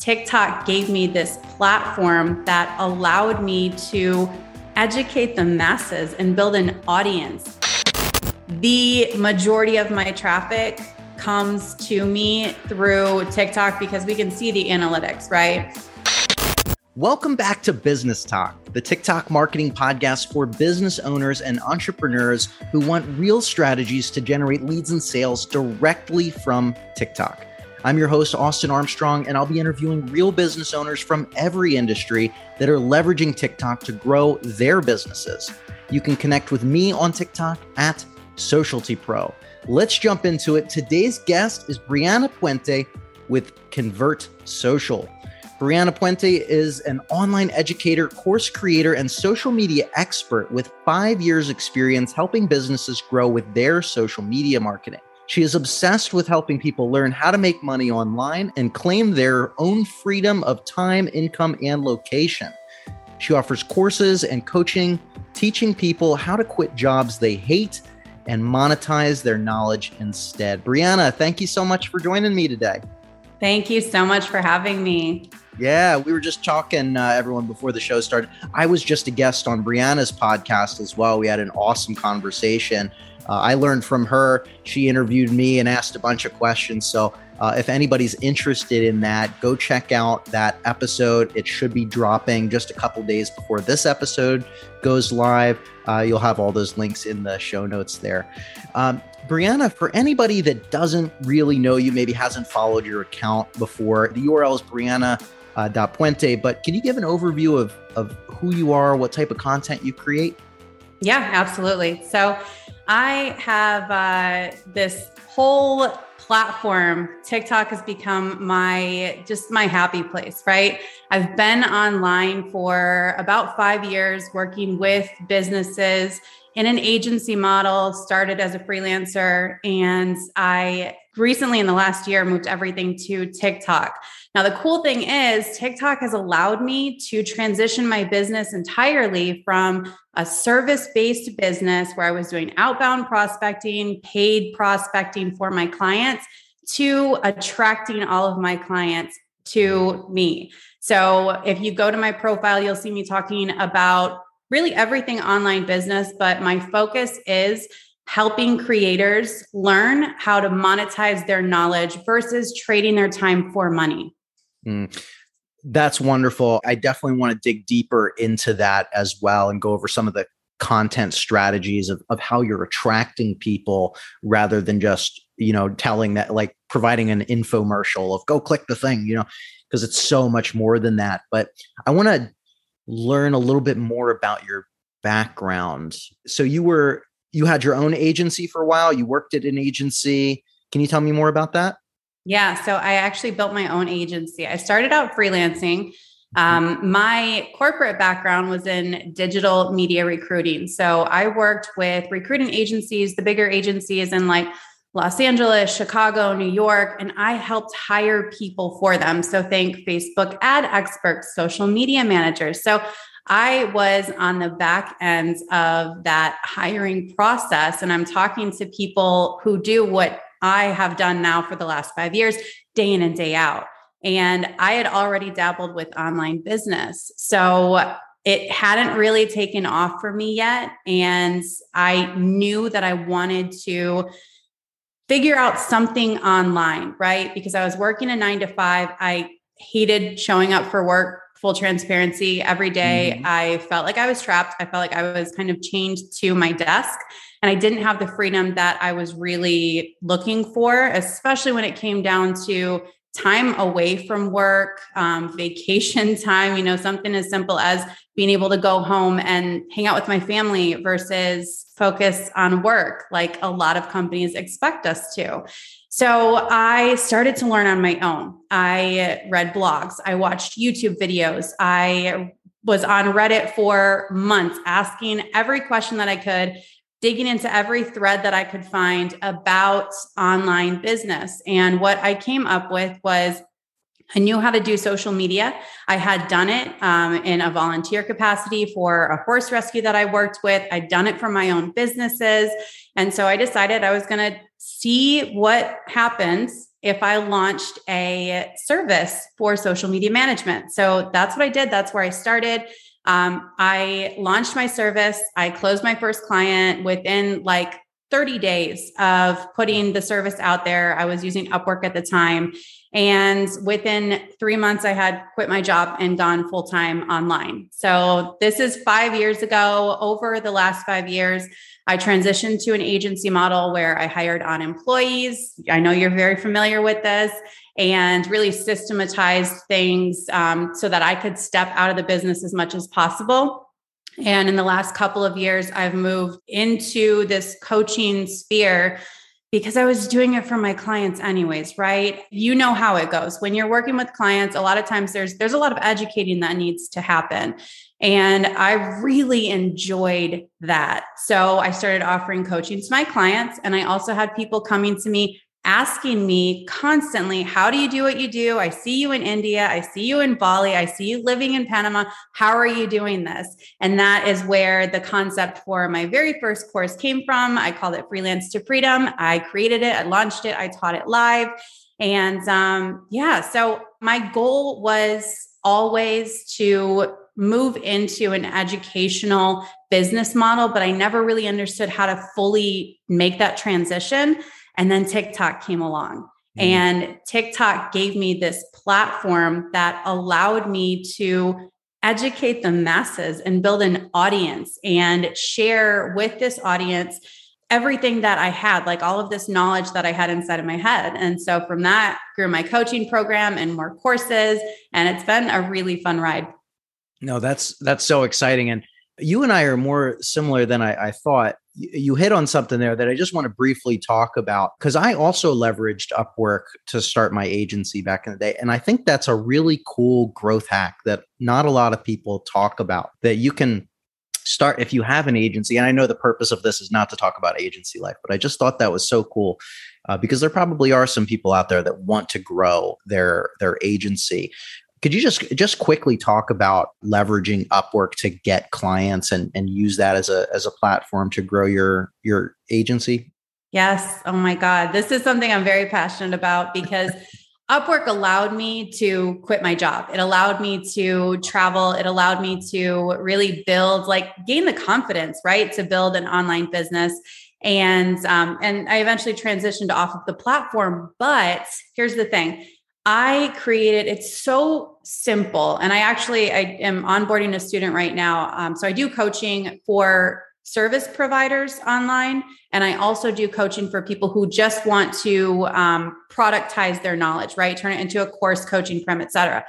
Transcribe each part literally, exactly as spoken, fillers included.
TikTok gave me this platform that allowed me to educate the masses and build an audience. The majority of my traffic comes to me through TikTok because we can see the analytics, right? Welcome back to Business Talk, the TikTok marketing podcast for business owners and entrepreneurs who want real strategies to generate leads and sales directly from TikTok. I'm your host, Austin Armstrong, and I'll be interviewing real business owners from every industry that are leveraging TikTok to grow their businesses. You can connect with me on TikTok at Socialty Pro. Let's jump into it. Today's guest is Brianna Puente with Convert Social. Brianna Puente is an online educator, course creator, and social media expert with five years experience helping businesses grow with their social media marketing. She is obsessed with helping people learn how to make money online and claim their own freedom of time, income, and location. She offers courses and coaching, teaching people how to quit jobs they hate and monetize their knowledge instead. Brianna, thank you so much for joining me today. Thank you so much for having me. Yeah, we were just talking, uh, everyone, before the show started. I was just a guest on Brianna's podcast as well. We had an awesome conversation. Uh, I learned from her. She interviewed me and asked a bunch of questions. So uh, if anybody's interested in that, go check out that episode. It should be dropping just a couple days before this episode goes live. Uh, you'll have all those links in the show notes there. Um, Brianna, for anybody that doesn't really know you, maybe hasn't followed your account before, the U R L is brianna dot puente, but can you give an overview of, of who you are, what type of content you create? Yeah, absolutely. So I have uh, this whole platform. TikTok has become my, just my happy place, right? I've been online for about five years working with businesses in an agency model, started as a freelancer, and I recently in the last year moved everything to TikTok. Now, the cool thing is TikTok has allowed me to transition my business entirely from a service-based business where I was doing outbound prospecting, paid prospecting for my clients, to attracting all of my clients to me. So if you go to my profile, you'll see me talking about really everything online business, but my focus is helping creators learn how to monetize their knowledge versus trading their time for money. Mm, that's wonderful. I definitely want to dig deeper into that as well and go over some of the content strategies of, of how you're attracting people rather than just, you know, telling that, like providing an infomercial of go click the thing, you know, because it's so much more than that. But I want to learn a little bit more about your background. So you were, you had your own agency for a while. You worked at an agency. Can you tell me more about that? Yeah. So I actually built my own agency. I started out freelancing. Um, my corporate background was in digital media recruiting. So I worked with recruiting agencies, the bigger agencies in like Los Angeles, Chicago, New York, and I helped hire people for them. So think Facebook ad experts, social media managers. So I was on the back end of that hiring process, and I'm talking to people who do what I have done now for the last five years, day in and day out. And I had already dabbled with online business. So it hadn't really taken off for me yet. And I knew that I wanted to figure out something online, right? Because I was working a nine to five. I hated showing up for work, full transparency every day. Mm-hmm. I felt like I was trapped. I felt like I was kind of chained to my desk, and I didn't have the freedom that I was really looking for, especially when it came down to time away from work, um, vacation time, you know, something as simple as being able to go home and hang out with my family versus focus on work, like a lot of companies expect us to. So I started to learn on my own. I read blogs. I watched YouTube videos. I was on Reddit for months, asking every question that I could, digging into every thread that I could find about online business. And what I came up with was I knew how to do social media. I had done it um, in a volunteer capacity for a horse rescue that I worked with. I'd done it for my own businesses. And so I decided I was going to see what happens if I launched a service for social media management. So that's what I did. That's where I started. Um, I launched my service. I closed my first client within like thirty days of putting the service out there. I was using Upwork at the time. And within three months, I had quit my job and gone full-time online. So this is five years ago. Over the last five years, I transitioned to an agency model where I hired on employees. I know you're very familiar with this, and really systematized things um, so that I could step out of the business as much as possible. And in the last couple of years, I've moved into this coaching sphere because I was doing it for my clients anyways, right? You know how it goes. When you're working with clients, a lot of times there's there's a lot of educating that needs to happen. And I really enjoyed that. So I started offering coaching to my clients. And I also had people coming to me asking me constantly, how do you do what you do? I see you in India. I see you in Bali. I see you living in Panama. How are you doing this? And that is where the concept for my very first course came from. I called it Freelance to Freedom. I created it. I launched it. I taught it live. And um, yeah, so my goal was always to move into an educational business model, but I never really understood how to fully make that transition. And then TikTok came along, mm. and TikTok gave me this platform that allowed me to educate the masses and build an audience and share with this audience everything that I had, like all of this knowledge that I had inside of my head. And so from that grew my coaching program and more courses. And it's been a really fun ride. No, that's, that's so exciting. And you and I are more similar than I, I thought. You hit on something there that I just want to briefly talk about, because I also leveraged Upwork to start my agency back in the day. And I think that's a really cool growth hack that not a lot of people talk about, that you can start if you have an agency. And I know the purpose of this is not to talk about agency life, but I just thought that was so cool uh, because there probably are some people out there that want to grow their, their agency. Could you just just quickly talk about leveraging Upwork to get clients and, and use that as a as a platform to grow your your agency? Yes. Oh my God. This is something I'm very passionate about because Upwork allowed me to quit my job. It allowed me to travel. It allowed me to really build, like gain the confidence, right? To build an online business. And um, and I eventually transitioned off of the platform. But here's the thing. I created, it's so simple. And I actually, I am onboarding a student right now. Um, so I do coaching for service providers online. And I also do coaching for people who just want to um, productize their knowledge, right? Turn it into a course, coaching prem, et cetera.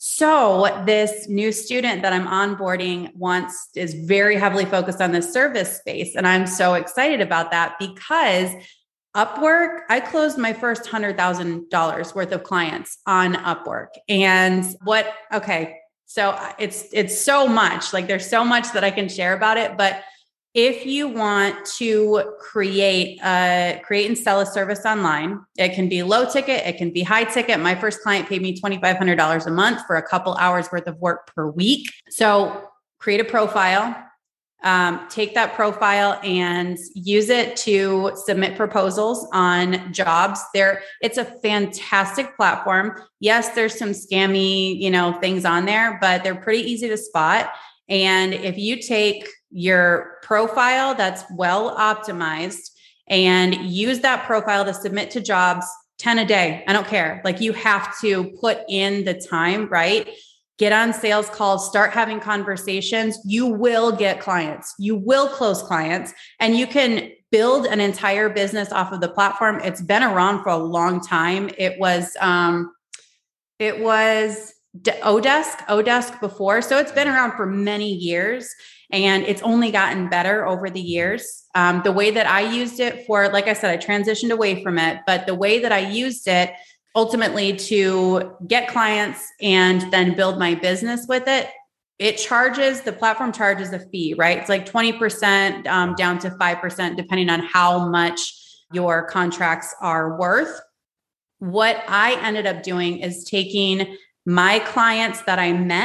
So this new student that I'm onboarding wants, is very heavily focused on the service space. And I'm so excited about that because Upwork, I closed my first one hundred thousand dollars worth of clients on Upwork. And what, okay, so it's, it's so much, like there's so much that I can share about it. But if you want to create a, create and sell a service online, it can be low ticket, it can be high ticket. My first client paid me twenty-five hundred dollars a month for a couple hours worth of work per week. So create a profile. Um, take that profile and use it to submit proposals on jobs. There, it's a fantastic platform. Yes, there's some scammy, you know, things on there, but they're pretty easy to spot. And if you take your profile that's well optimized and use that profile to submit to jobs, ten a day, I don't care. Like you have to put in the time, right? Get on sales calls, start having conversations. You will get clients. You will close clients, and you can build an entire business off of the platform. It's been around for a long time. It was, um, it was Odesk, Odesk before. So it's been around for many years, and it's only gotten better over the years. Um, the way that I used it for, like I said, I transitioned away from it, but the way that I used it ultimately to get clients and then build my business with it, it charges, the platform charges a fee, right? It's like twenty percent um, down to five percent, depending on how much your contracts are worth. What I ended up doing is taking my clients that I met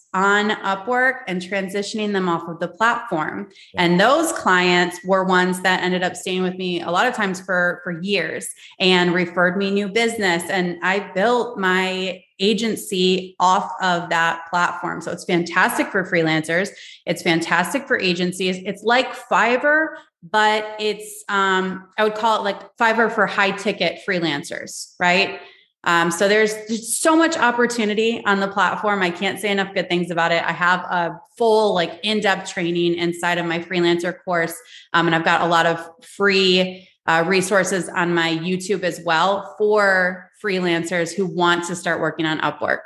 on Upwork and transitioning them off of the platform. Yeah. And those clients were ones that ended up staying with me a lot of times for, for years and referred me new business. And I built my agency off of that platform. So it's fantastic for freelancers. It's fantastic for agencies. It's like Fiverr, but it's, um, I would call it like Fiverr for high ticket freelancers, right? Um, so there's just so much opportunity on the platform. I can't say enough good things about it. I have a full, like, in-depth training inside of my freelancer course. Um, and I've got a lot of free uh, resources on my YouTube as well for freelancers who want to start working on Upwork.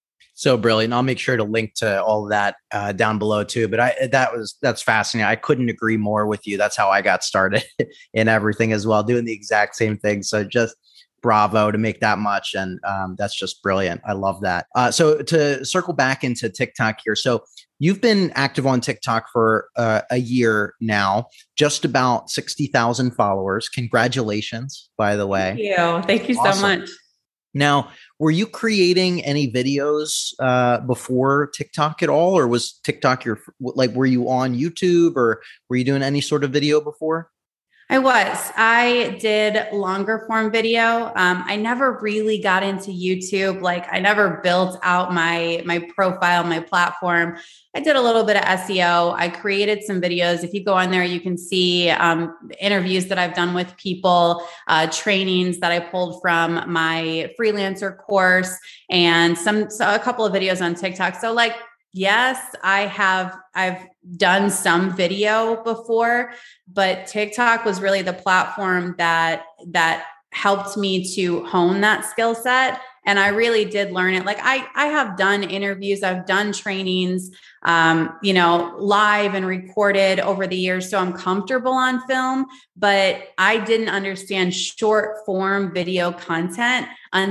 So brilliant. I'll make sure to link to all of that uh, down below too. But I, that was, that's fascinating. I couldn't agree more with you. That's how I got started in everything as well, doing the exact same thing. So just bravo to make that much. And um, that's just brilliant. I love that. Uh, so to circle back into TikTok here. So you've been active on TikTok for uh, a year now, just about sixty thousand followers. Congratulations, by the way. Thank you. Thank you Awesome. so much. Now, were you creating any videos uh, before TikTok at all? Or was TikTok your, like, were you on YouTube or were you doing any sort of video before? I was. I did longer form video. Um, I never really got into YouTube. Like, I never built out my my profile, my platform. I did a little bit of S E O. I created some videos. If you go on there, you can see um, interviews that I've done with people, uh, trainings that I pulled from my freelancer course, and some so a couple of videos on TikTok. So, like, yes, I have. I've done some video before, but TikTok was really the platform that that helped me to hone that skill set. And I really did learn it. Like, I, I have done interviews, I've done trainings, um, you know, live and recorded over the years. So I'm comfortable on film, but I didn't understand short form video content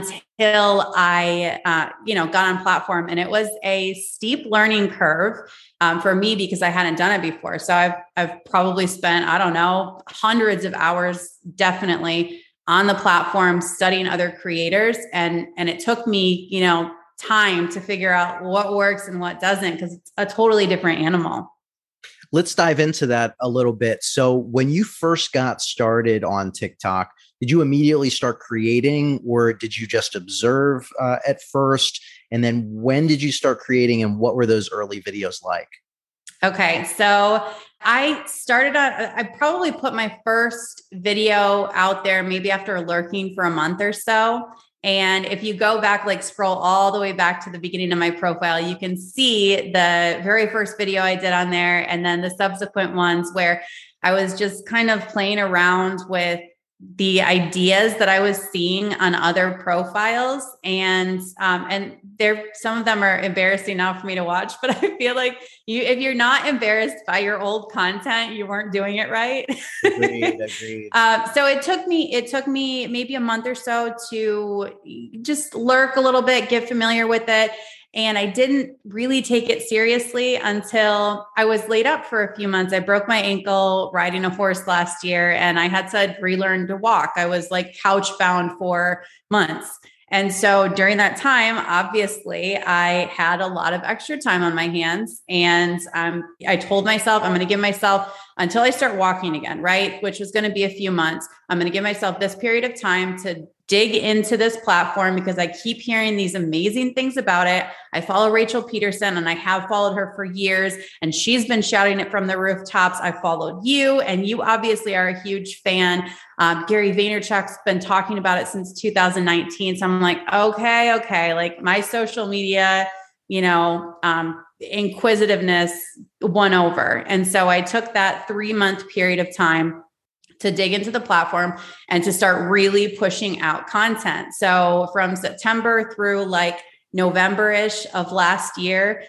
until I, uh, you know, got on platform. And it was a steep learning curve um, for me because I hadn't done it before. So I've, I've probably spent, I don't know, hundreds of hours, definitely, on the platform studying other creators. And, and it took me, you know, time to figure out what works and what doesn't, because it's a totally different animal. Let's dive into that a little bit. So when you first got started on TikTok, did you immediately start creating, or did you just observe uh, at first? And then when did you start creating, and what were those early videos like? Okay. So I started on, I probably put my first video out there maybe after lurking for a month or so. And if you go back, like scroll all the way back to the beginning of my profile, you can see the very first video I did on there, and then the subsequent ones where I was just kind of playing around with the ideas that I was seeing on other profiles. And, um, and there, some of them are embarrassing now for me to watch, but I feel like you, if you're not embarrassed by your old content, you weren't doing it right. Agreed, agreed. Um, so it took me, it took me maybe a month or so to just lurk a little bit, get familiar with it. And I didn't really take it seriously until I was laid up for a few months. I broke my ankle riding a horse last year, and I had to relearn to walk. I was like couch bound for months. And so during that time, obviously, I had a lot of extra time on my hands. And um, I told myself, I'm going to give myself until I start walking again, right? Which was going to be a few months. I'm going to give myself this period of time to dig into this platform because I keep hearing these amazing things about it. I follow Rachel Peterson, and I have followed her for years, and she's been shouting it from the rooftops. I followed you, and you obviously are a huge fan. Um, Gary Vaynerchuk's been talking about it since two thousand nineteen. So I'm like, okay, okay. Like, my social media, you know, um, inquisitiveness won over. And so I took that three month period of time to dig into the platform and to start really pushing out content. So from September through like November-ish of last year,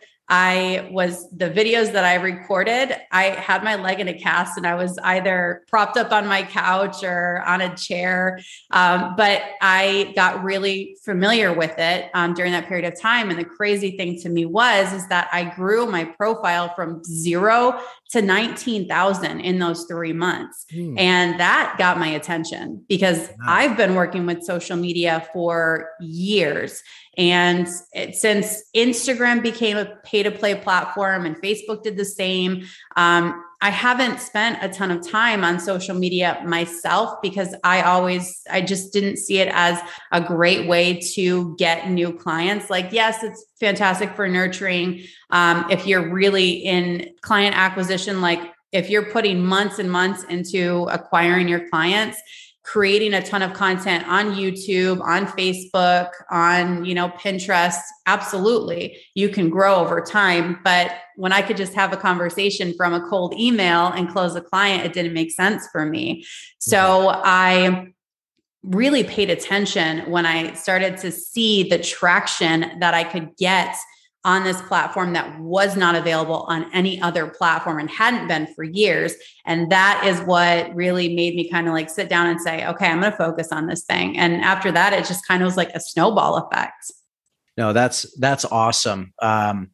I was the videos that I recorded, I had my leg in a cast, and I was either propped up on my couch or on a chair. Um, but I got really familiar with it um, during that period of time. And the crazy thing to me was, is that I grew my profile from zero to nineteen thousand in those three months. Hmm. And that got my attention because wow. I've been working with social media for years. And it, since Instagram became a pay to play platform and Facebook did the same, um, I haven't spent a ton of time on social media myself because I always, I just didn't see it as a great way to get new clients. Like, yes, it's fantastic for nurturing. Um, if you're really in client acquisition, like if you're putting months and months into acquiring your clients, creating a ton of content on YouTube, on Facebook, on, you know, Pinterest, absolutely, you can grow over time. But when I could just have a conversation from a cold email and close a client, it didn't make sense for me. So I really paid attention when I started to see the traction that I could get on this platform that was not available on any other platform and hadn't been for years. And that is what really made me kind of like sit down and say, okay, I'm going to focus on this thing. And after that, it just kind of was like a snowball effect. No, that's, that's awesome. Um,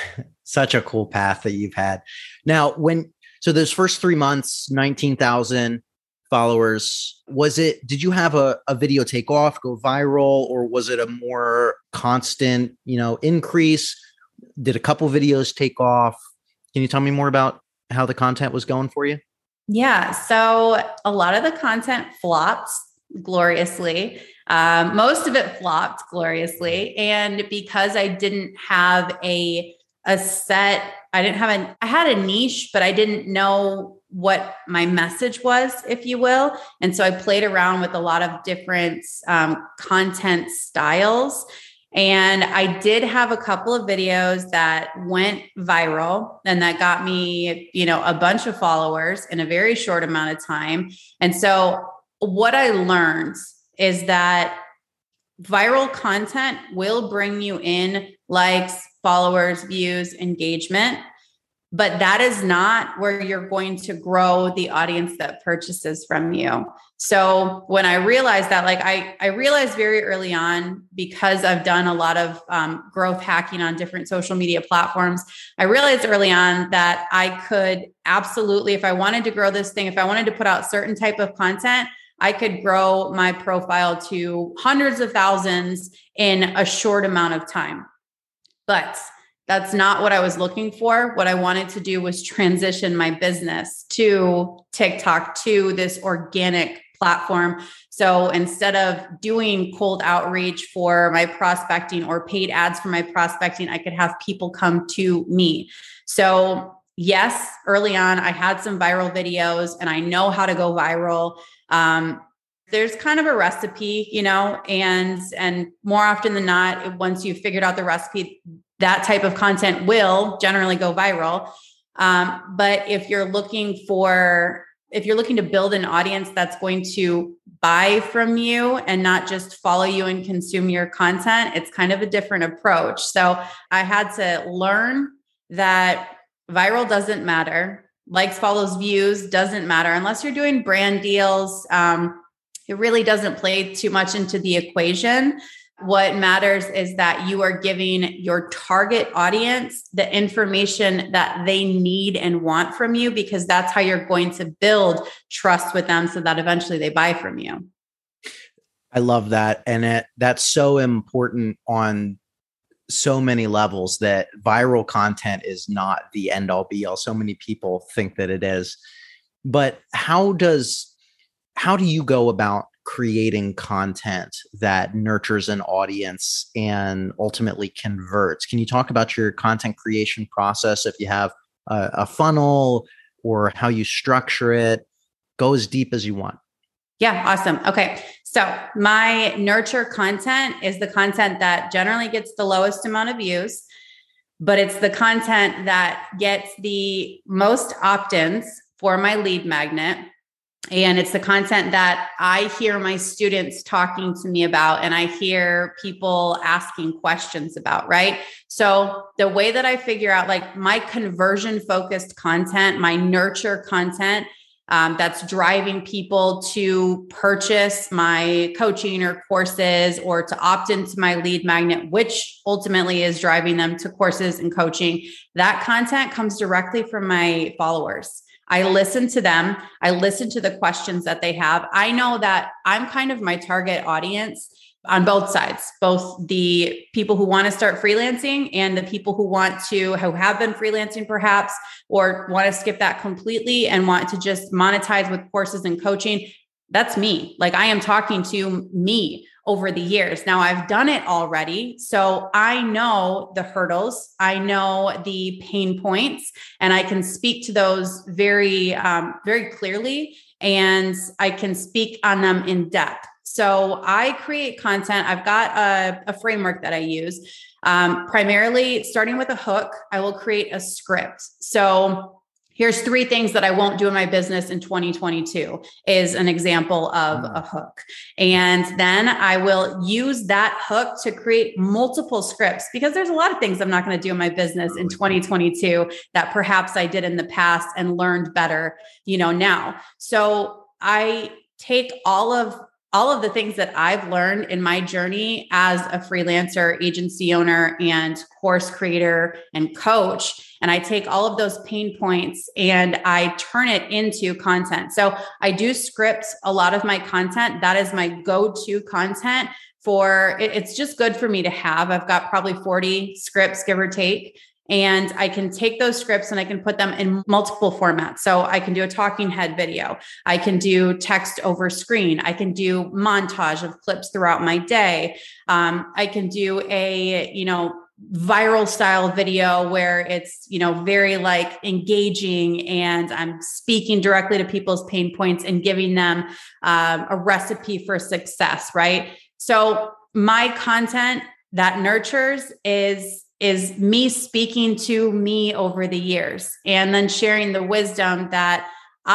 such a cool path that you've had. Now, when, so those first three months, nineteen thousand followers, was it, did you have a, a video take off, go viral, or was it a more constant, you know, increase? Did a couple videos take off? Can you tell me more about how the content was going for you? Yeah. So a lot of the content flopped gloriously. Um, most of it flopped gloriously. And because I didn't have a, a set, I didn't have a, I had a niche, but I didn't know what my message was, if you will. And so I played around with a lot of different um, content styles. And I did have a couple of videos that went viral and that got me, you know, a bunch of followers in a very short amount of time. And so what I learned is that viral content will bring you in likes, followers, views, engagement. But that is not where you're going to grow the audience that purchases from you. So when I realized that, like I, I realized very early on, because I've done a lot of um, growth hacking on different social media platforms, I realized early on that I could absolutely, if I wanted to grow this thing, if I wanted to put out certain type of content, I could grow my profile to hundreds of thousands in a short amount of time. But that's not what I was looking for. What I wanted to do was transition my business to TikTok, to this organic platform. So instead of doing cold outreach for my prospecting or paid ads for my prospecting, I could have people come to me. So yes, early on, I had some viral videos and I know how to go viral. Um, There's kind of a recipe, you know, and, and more often than not, once you've figured out the recipe, that type of content will generally go viral. Um, but if you're looking for, if you're looking to build an audience that's going to buy from you and not just follow you and consume your content, it's kind of a different approach. So I had to learn that viral doesn't matter. Likes, follows, views doesn't matter unless you're doing brand deals. Um, it really doesn't play too much into the equation. What matters is that you are giving your target audience the information that they need and want from you, because that's how you're going to build trust with them so that eventually they buy from you. I love that. And it, that's so important on so many levels, that viral content is not the end all be all. So many people think that it is. But how does, how do you go about creating content that nurtures an audience and ultimately converts? Can you talk about your content creation process? If you have a, a funnel or how you structure it, go as deep as you want. Yeah. Awesome. Okay. So my nurture content is the content that generally gets the lowest amount of views, but it's the content that gets the most opt-ins for my lead magnet. And it's the content that I hear my students talking to me about and I hear people asking questions about, right? So the way that I figure out like my conversion focused content, my nurture content, um, that's driving people to purchase my coaching or courses or to opt into my lead magnet, which ultimately is driving them to courses and coaching. That content comes directly from my followers. I listen to them. I listen to the questions that they have. I know that I'm kind of my target audience on both sides, both the people who want to start freelancing and the people who want to, who have been freelancing perhaps, or want to skip that completely and want to just monetize with courses and coaching. That's me. Like I am talking to me over the years. Now I've done it already. So I know the hurdles, I know the pain points, and I can speak to those very, um, very clearly. And I can speak on them in depth. So I create content. I've got a, a framework that I use, um, primarily starting with a hook. I will create a script. So here's three things that I won't do in my business in twenty twenty-two is an example of a hook. And then I will use that hook to create multiple scripts, because there's a lot of things I'm not going to do in my business in twenty twenty-two that perhaps I did in the past and learned better, you know, now. So I take all of all of the things that I've learned in my journey as a freelancer, agency owner, and course creator and coach. And I take all of those pain points and I turn it into content. So I do script a lot of my content. That is my go-to content for it. It's just good for me to have. I've got probably forty scripts, give or take. And I can take those scripts and I can put them in multiple formats. So I can do a talking head video. I can do text over screen. I can do montage of clips throughout my day. Um, I can do a, you know, viral style video where it's, you know, very like engaging and I'm speaking directly to people's pain points and giving them um, a recipe for success, right? So my content that nurtures is is me speaking to me over the years and then sharing the wisdom that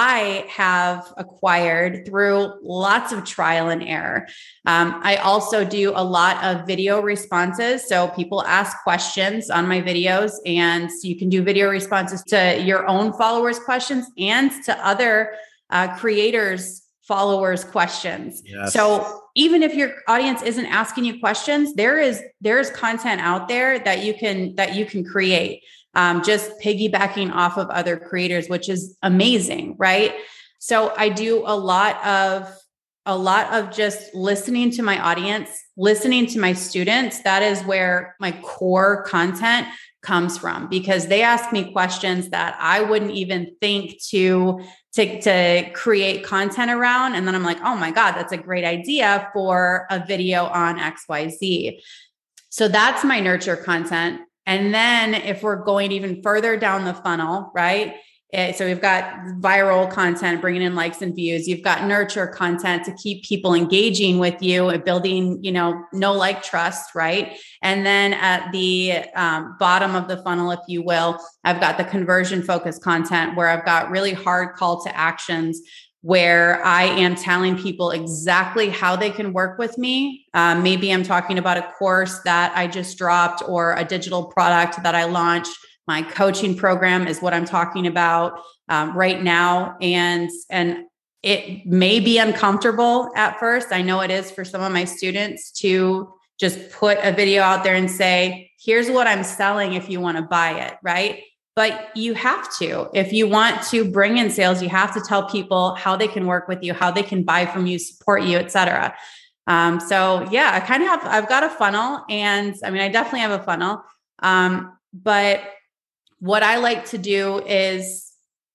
I have acquired through lots of trial and error. Um, I also do a lot of video responses. So people ask questions on my videos, and you can do video responses to your own followers' questions and to other uh, creators' followers' questions. Yes. So even if your audience isn't asking you questions, there is there's content out there that you can that you can create, um, just piggybacking off of other creators, which is amazing, right? So I do a lot of a lot of just listening to my audience, listening to my students. That is where my core content comes from, because they ask me questions that I wouldn't even think to, to, to create content around. And then I'm like, oh my God, that's a great idea for a video on X Y Z. So that's my nurture content. And then if we're going even further down the funnel, right? So we've got viral content, bringing in likes and views. You've got nurture content to keep people engaging with you and building, you know, know, like, trust, right? And then at the um, bottom of the funnel, if you will, I've got the conversion focused content where I've got really hard call to actions where I am telling people exactly how they can work with me. Um, maybe I'm talking about a course that I just dropped or a digital product that I launched. My coaching program is what I'm talking about um, right now. And, and it may be uncomfortable at first. I know it is for some of my students to just put a video out there and say, here's what I'm selling if you want to buy it, right? But you have to. If you want to bring in sales, you have to tell people how they can work with you, how they can buy from you, support you, et cetera. Um, so yeah, I kind of have, I've got a funnel, and I mean, I definitely have a funnel. Um, but what I like to do is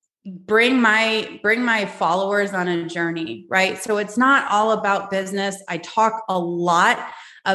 bring my, bring my followers on a journey, right? So it's not all about business. I talk a lot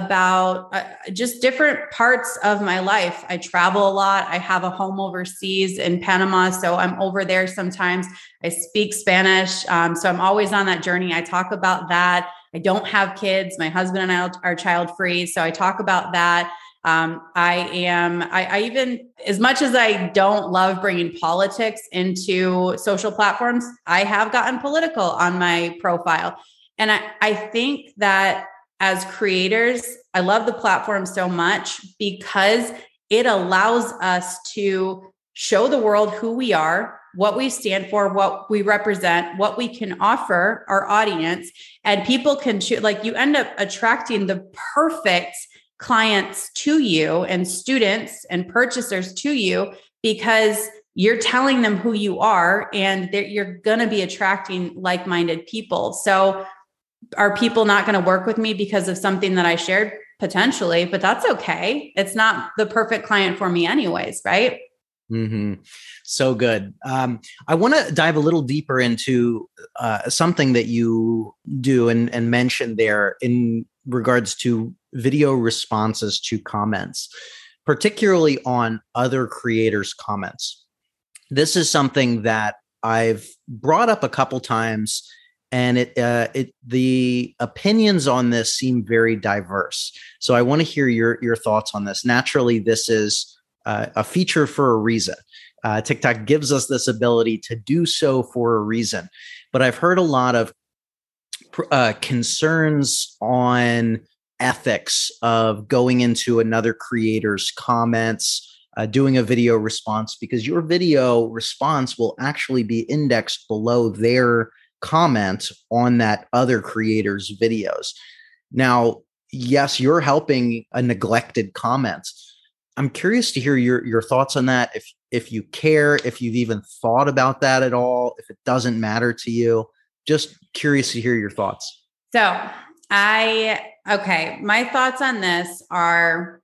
about uh, just different parts of my life. I travel a lot. I have a home overseas in Panama, so I'm over there sometimes. I speak Spanish. Um, so I'm always on that journey. I talk about that. I don't have kids. My husband and I are child free. So I talk about that. Um, I am, I, I even, as much as I don't love bringing politics into social platforms, I have gotten political on my profile. And I, I think that as creators, I love the platform so much because it allows us to show the world who we are, what we stand for, what we represent, what we can offer our audience. And people can choose, like, you end up attracting the perfect clients to you and students and purchasers to you because you're telling them who you are, and you're going to be attracting like-minded people. So are people not going to work with me because of something that I shared? Potentially, but that's okay. It's not the perfect client for me anyways, right? Mm-hmm. So good. Um, I want to dive a little deeper into uh, something that you do and, and mention there in regards to video responses to comments, particularly on other creators' comments. This is something that I've brought up a couple times, and it uh, it the opinions on this seem very diverse. So I want to hear your your thoughts on this. Naturally, this is uh, a feature for a reason. Uh, TikTok gives us this ability to do so for a reason. But I've heard a lot of uh, concerns on ethics of going into another creator's comments, uh, doing a video response, because your video response will actually be indexed below their comment on that other creator's videos. Now, yes, you're helping a neglected comment. I'm curious to hear your, your thoughts on that. If, if you care, if you've even thought about that at all, if it doesn't matter to you, just curious to hear your thoughts. So I, okay. My thoughts on this are,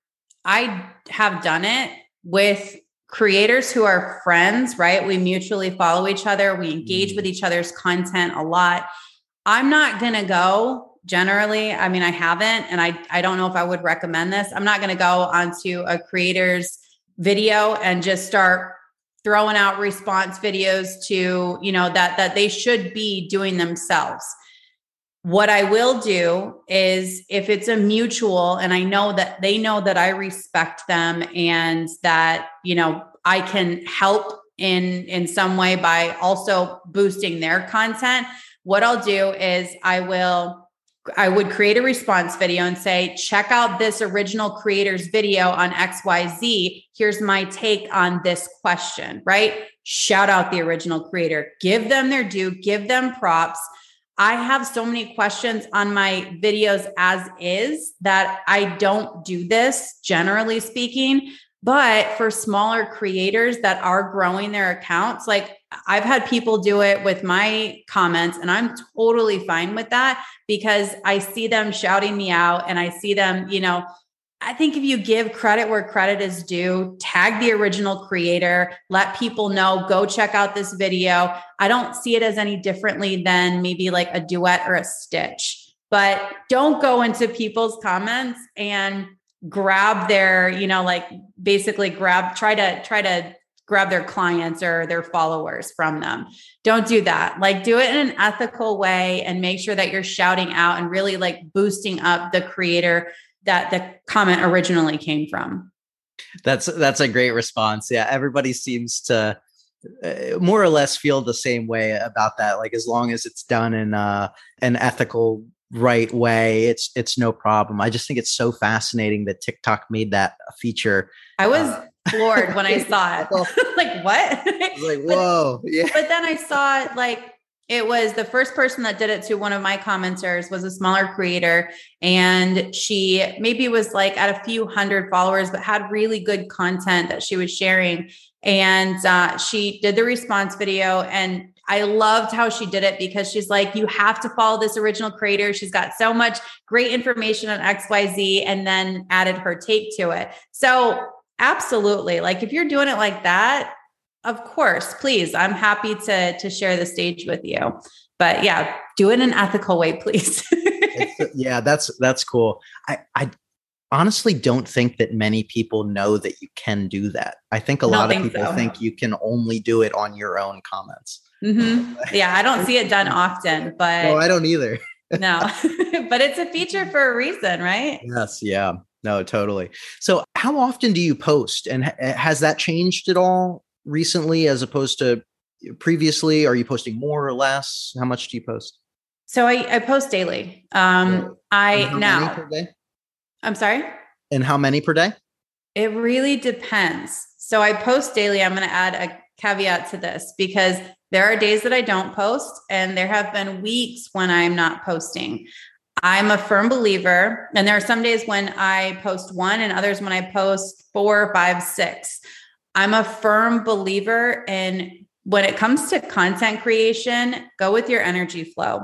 I have done it with creators who are friends, right? We mutually follow each other. We engage with each other's content a lot. I'm not going to go generally. I mean, I haven't, and I, I don't know if I would recommend this. I'm not going to go onto a creator's video and just start throwing out response videos to, you know, that, that they should be doing themselves. What I will do is if it's a mutual and I know that they know that I respect them and that, you know, I can help in, in some way by also boosting their content, what I'll do is I will, I would create a response video and say, check out this original creator's video on X Y Z. Here's my take on this question, right? Shout out the original creator, give them their due, give them props. I have so many questions on my videos as is that I don't do this, generally speaking. But for smaller creators that are growing their accounts, like I've had people do it with my comments, and I'm totally fine with that because I see them shouting me out and I see them, you know, I think if you give credit where credit is due, tag the original creator, let people know, go check out this video. I don't see it as any differently than maybe like a duet or a stitch, but don't go into people's comments and grab their, you know, like basically grab, try to, try to grab their clients or their followers from them. Don't do that. Like do it in an ethical way and make sure that you're shouting out and really like boosting up the creator that the comment originally came from. That's, that's a great response. Yeah. Everybody seems to uh, more or less feel the same way about that. Like as long as it's done in uh, an ethical right way, it's it's no problem. I just think it's so fascinating that TikTok made that a feature. I was uh, floored when I saw it. Like what? Like whoa, but, yeah. But then I saw it like it was the first person that did it to one of my commenters was a smaller creator, and she maybe was like at a few hundred followers, but had really good content that she was sharing. And uh, she did the response video, and I loved how she did it because she's like, you have to follow this original creator. She's got so much great information on X Y Z, and then added her take to it. So absolutely. Like if you're doing it like that, of course, please, I'm happy to, to share the stage with you, but yeah, do it in an ethical way, please. Yeah, that's, that's cool. I, I honestly don't think that many people know that you can do that. I think a lot of people so. think you can only do it on your own comments. Mm-hmm. Yeah, I don't see it done often, but no, I don't either. No, but it's a feature for a reason, right? Yes. Yeah, no, totally. So how often do you post, and ha- has that changed at all recently as opposed to previously? Are you posting more or less? How much do you post? So I, I post daily. Um, I how now, many per day? I'm sorry. And how many per day? It really depends. So I post daily. I'm going to add a caveat to this because there are days that I don't post, and there have been weeks when I'm not posting. I'm a firm believer, and there are some days when I post one and others when I post four, five, six. I'm a firm believer in when it comes to content creation, go with your energy flow,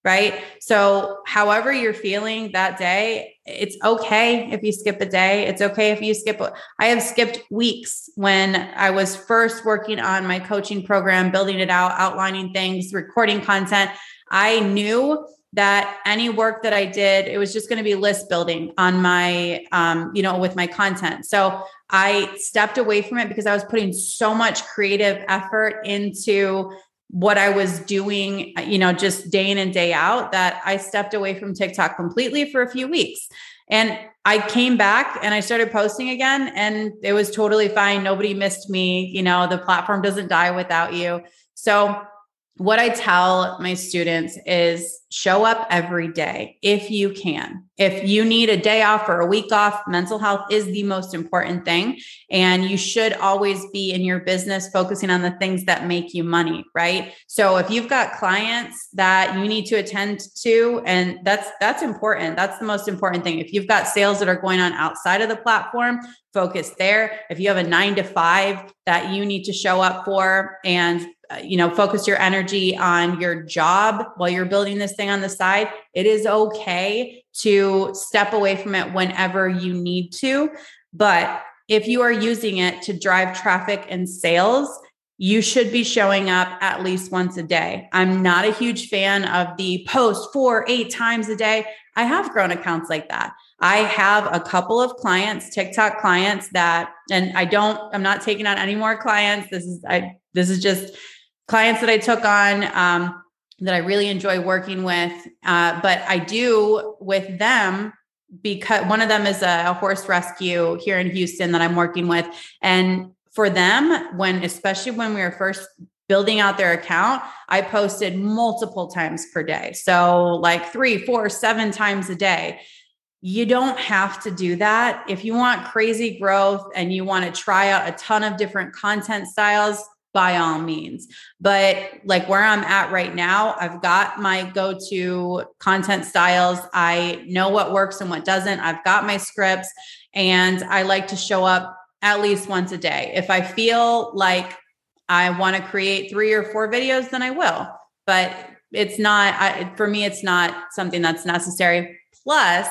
right? So however you're feeling that day, it's okay if you skip a day. It's okay if you skip. I have skipped weeks when I was first working on my coaching program, building it out, outlining things, recording content. I knew that any work that I did, it was just going to be list building on my, um, you know, with my content. So I stepped away from it because I was putting so much creative effort into what I was doing, you know, just day in and day out, that I stepped away from TikTok completely for a few weeks. And I came back and I started posting again, and it was totally fine. Nobody missed me. You know, the platform doesn't die without you. So what I tell my students is show up every day if you can. If you need a day off or a week off, mental health is the most important thing. And you should always be in your business focusing on the things that make you money, right? So if you've got clients that you need to attend to, and that's that's important. That's the most important thing. If you've got sales that are going on outside of the platform, focus there. If you have a nine to five that you need to show up for, and uh, you know, focus your energy on your job while you're building this thing on the side, it is okay to step away from it whenever you need to. But if you are using it to drive traffic and sales, you should be showing up at least once a day. I'm not a huge fan of the post four, eight times a day. I have grown accounts like that. I have a couple of clients, TikTok clients that, and I don't, I'm not taking on any more clients. This is, I, this is just clients that I took on, um, that I really enjoy working with. Uh, but I do with them because one of them is a, a horse rescue here in Houston that I'm working with. And for them, when, especially when we were first building out their account, I posted multiple times per day. So like three, four, seven times a day. You don't have to do that. If you want crazy growth and you want to try out a ton of different content styles, by all means. But like where I'm at right now, I've got my go-to content styles. I know what works and what doesn't. I've got my scripts, and I like to show up at least once a day. If I feel like I want to create three or four videos, then I will. But it's not, I, for me, it's not something that's necessary. Plus,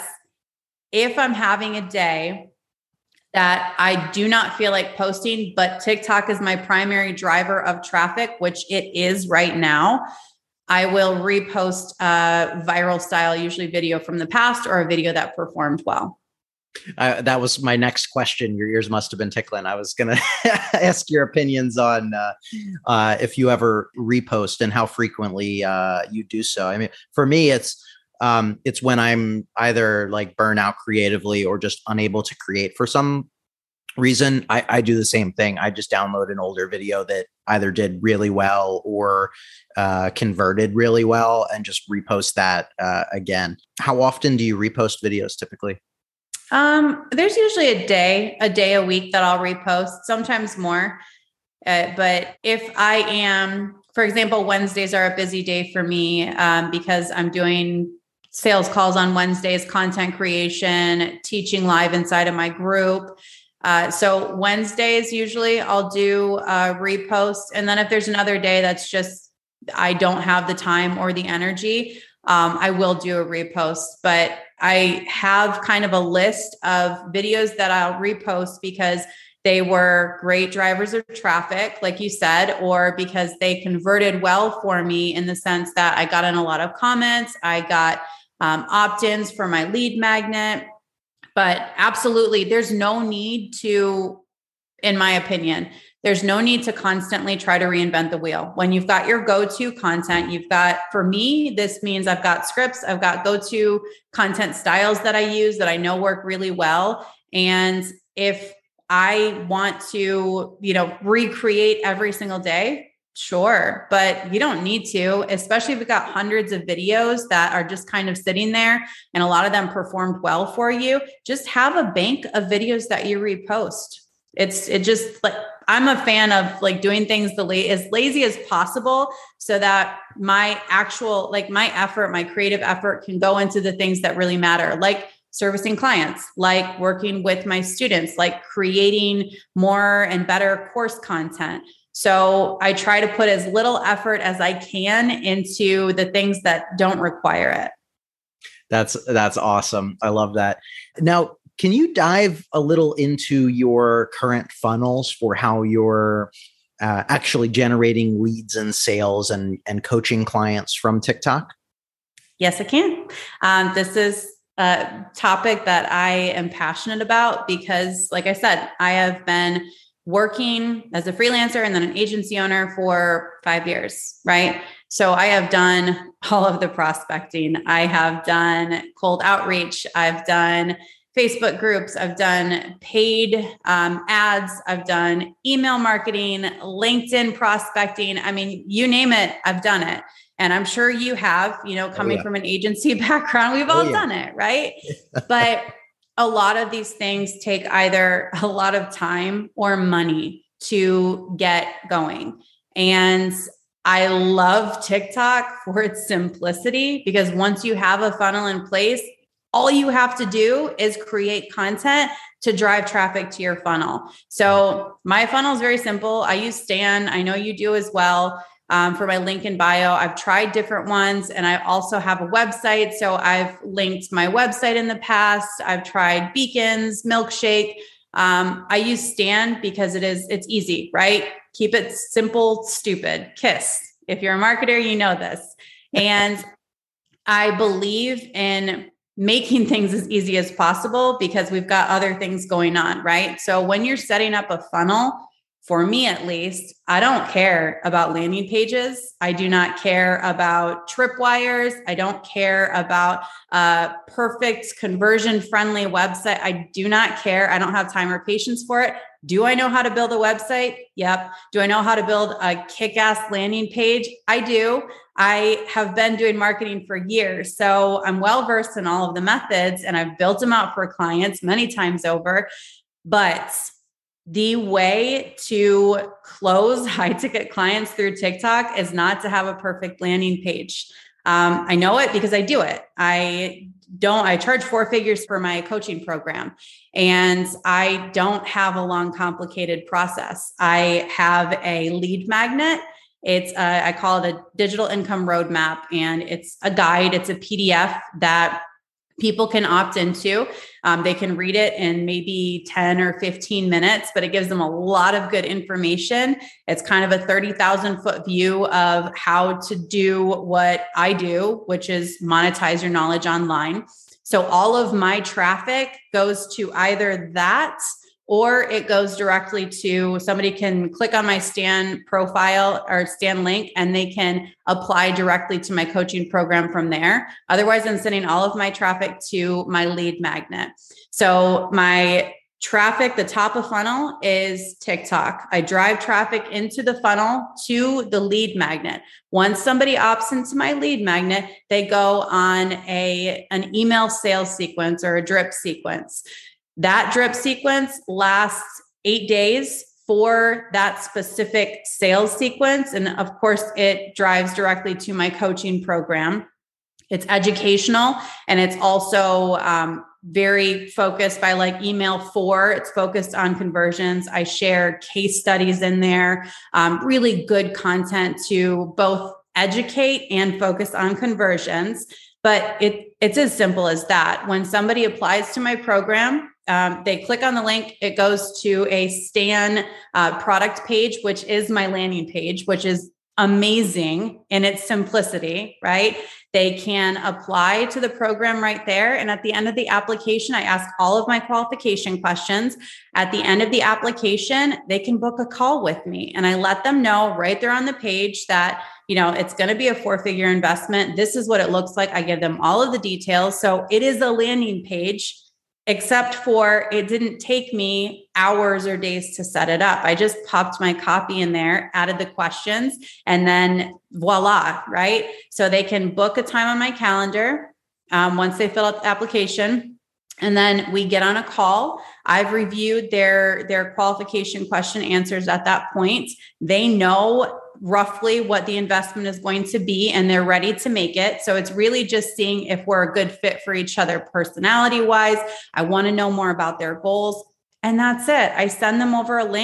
if I'm having a day that I do not feel like posting, but TikTok is my primary driver of traffic, which it is right now, I will repost a viral style, usually video from the past or a video that performed well. Uh, that was my next question. Your ears must have been tickling. I was going to ask your opinions on uh, uh, if you ever repost and how frequently uh, you do so. I mean, for me, it's Um, it's when I'm either like burnout creatively or just unable to create for some reason. I, I do the same thing. I just download an older video that either did really well or uh, converted really well and just repost that uh, again. How often do you repost videos typically? Um, there's usually a day, a day a week that I'll repost, sometimes more. Uh, but if I am, for example, Wednesdays are a busy day for me um, because I'm doing sales calls on Wednesdays, content creation, teaching live inside of my group. Uh, so Wednesdays, usually I'll do a repost. And then if there's another day that's just, I don't have the time or the energy, um, I will do a repost. But I have kind of a list of videos that I'll repost because they were great drivers of traffic, like you said, or because they converted well for me in the sense that I got in a lot of comments. I got um, opt-ins for my lead magnet. But absolutely, there's no need to, in my opinion, there's no need to constantly try to reinvent the wheel. When you've got your go-to content, you've got, for me, this means I've got scripts, I've got go-to content styles that I use that I know work really well. And if I want to, you know, recreate every single day, sure, but you don't need to, especially if you've got hundreds of videos that are just kind of sitting there and a lot of them performed well for you. Just have a bank of videos that you repost. It's, it just like, I'm a fan of like doing things the la- as lazy as possible so that my actual, like my effort, my creative effort can go into the things that really matter. Like servicing clients, like working with my students, like creating more and better course content. So I try to put as little effort as I can into the things that don't require it. That's, that's awesome. I love that. Now, can you dive a little into your current funnels for how you're uh, actually generating leads and sales and, and coaching clients from TikTok? Yes, I can. Um, this is a topic that I am passionate about because, like I said, I have been working as a freelancer and then an agency owner for five years, right? So I have done all of the prospecting. I have done cold outreach. I've done Facebook groups. I've done paid um, ads. I've done email marketing, LinkedIn prospecting. I mean, you name it, I've done it. And I'm sure you have, you know, coming oh, yeah. from an agency background, we've all oh, yeah. done it, right? But a lot of these things take either a lot of time or money to get going. And I love TikTok for its simplicity because once you have a funnel in place, all you have to do is create content to drive traffic to your funnel. So my funnel is very simple. I use Stan. I know you do as well. Um, for my link in bio, I've tried different ones, and I also have a website. So I've linked my website in the past. I've tried Beacons, Milkshake. Um, I use Stan because it is, it's easy, right? Keep it simple, stupid, KISS. If you're a marketer, you know this. And I believe in making things as easy as possible because we've got other things going on, right? So when you're setting up a funnel, for me at least, I don't care about landing pages. I do not care about tripwires. I don't care about a perfect conversion-friendly website. I do not care. I don't have time or patience for it. Do I know how to build a website? Yep. Do I know how to build a kick-ass landing page? I do. I have been doing marketing for years, so I'm well-versed in all of the methods, and I've built them out for clients many times over. But the way to close high ticket clients through TikTok is not to have a perfect landing page. Um, I know it because I do it. I don't, I charge four figures for my coaching program, and I don't have a long, complicated process. I have a lead magnet. It's a, I call it a digital income roadmap, and it's a guide. It's a P D F that people can opt into. Um, they can read it in maybe ten or fifteen minutes, but it gives them a lot of good information. It's kind of a thirty thousand foot view of how to do what I do, which is monetize your knowledge online. So all of my traffic goes to either that, or it goes directly to, somebody can click on my Stan profile or Stan link, and they can apply directly to my coaching program from there. Otherwise, I'm sending all of my traffic to my lead magnet. So my traffic, the top of funnel is TikTok. I drive traffic into the funnel to the lead magnet. Once somebody opts into my lead magnet, they go on a, an email sales sequence or a drip sequence. That drip sequence lasts eight days for that specific sales sequence. And of course, it drives directly to my coaching program. It's educational, and it's also um, very focused by like email four. It's focused on conversions. I share case studies in there, um, really good content to both educate and focus on conversions. But it, it's as simple as that. When somebody applies to my program, Um, they click on the link, it goes to a Stan uh, product page, which is my landing page, which is amazing in its simplicity, right? They can apply to the program right there. And at the end of the application, I ask all of my qualification questions. At the end of the application, they can book a call with me. And I let them know right there on the page that, you know, it's going to be a four figure investment. This is what it looks like. I give them all of the details. So it is a landing page, except for it didn't take me hours or days to set it up. I just popped my copy in there, added the questions, and then voila, right? So they can book a time on my calendar um, once they fill out the application. And then we get on a call. I've reviewed their, their qualification question answers at that point. They know roughly what the investment is going to be, and they're ready to make it. So it's really just seeing if we're a good fit for each other personality wise. I want to know more about their goals. And that's it. I send them over a link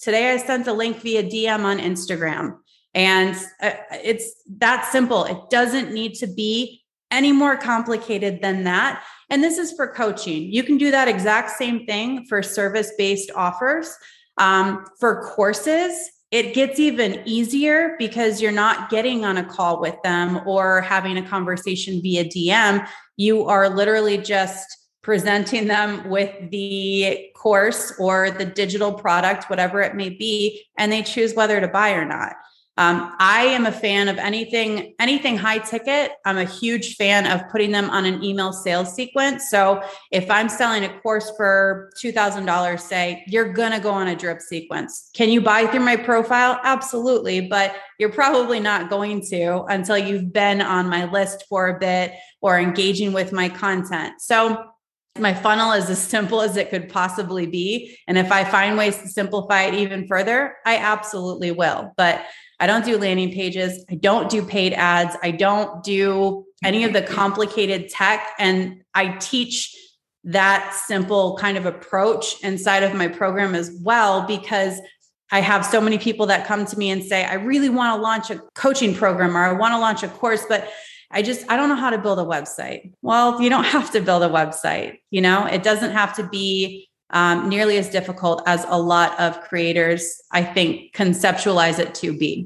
Today I sent a link via D M on Instagram. And it's that simple. It doesn't need to be any more complicated than that. And this is for coaching. You can do that exact same thing for service-based offers. Um, for courses, it gets even easier because you're not getting on a call with them or having a conversation via D M. You are literally just presenting them with the course or the digital product, whatever it may be, and they choose whether to buy or not. Um, I am a fan of anything, anything high ticket. I'm a huge fan of putting them on an email sales sequence. So if I'm selling a course for two thousand dollars, say, you're going to go on a drip sequence. Can you buy through my profile? Absolutely. But you're probably not going to until you've been on my list for a bit or engaging with my content. So my funnel is as simple as it could possibly be. And if I find ways to simplify it even further, I absolutely will. But I don't do landing pages. I don't do paid ads. I don't do any of the complicated tech. And I teach that simple kind of approach inside of my program as well, because I have so many people that come to me and say, I really want to launch a coaching program or I want to launch a course, but I just, I don't know how to build a website. Well, you don't have to build a website. You know, it doesn't have to be um, nearly as difficult as a lot of creators, I think, conceptualize it to be.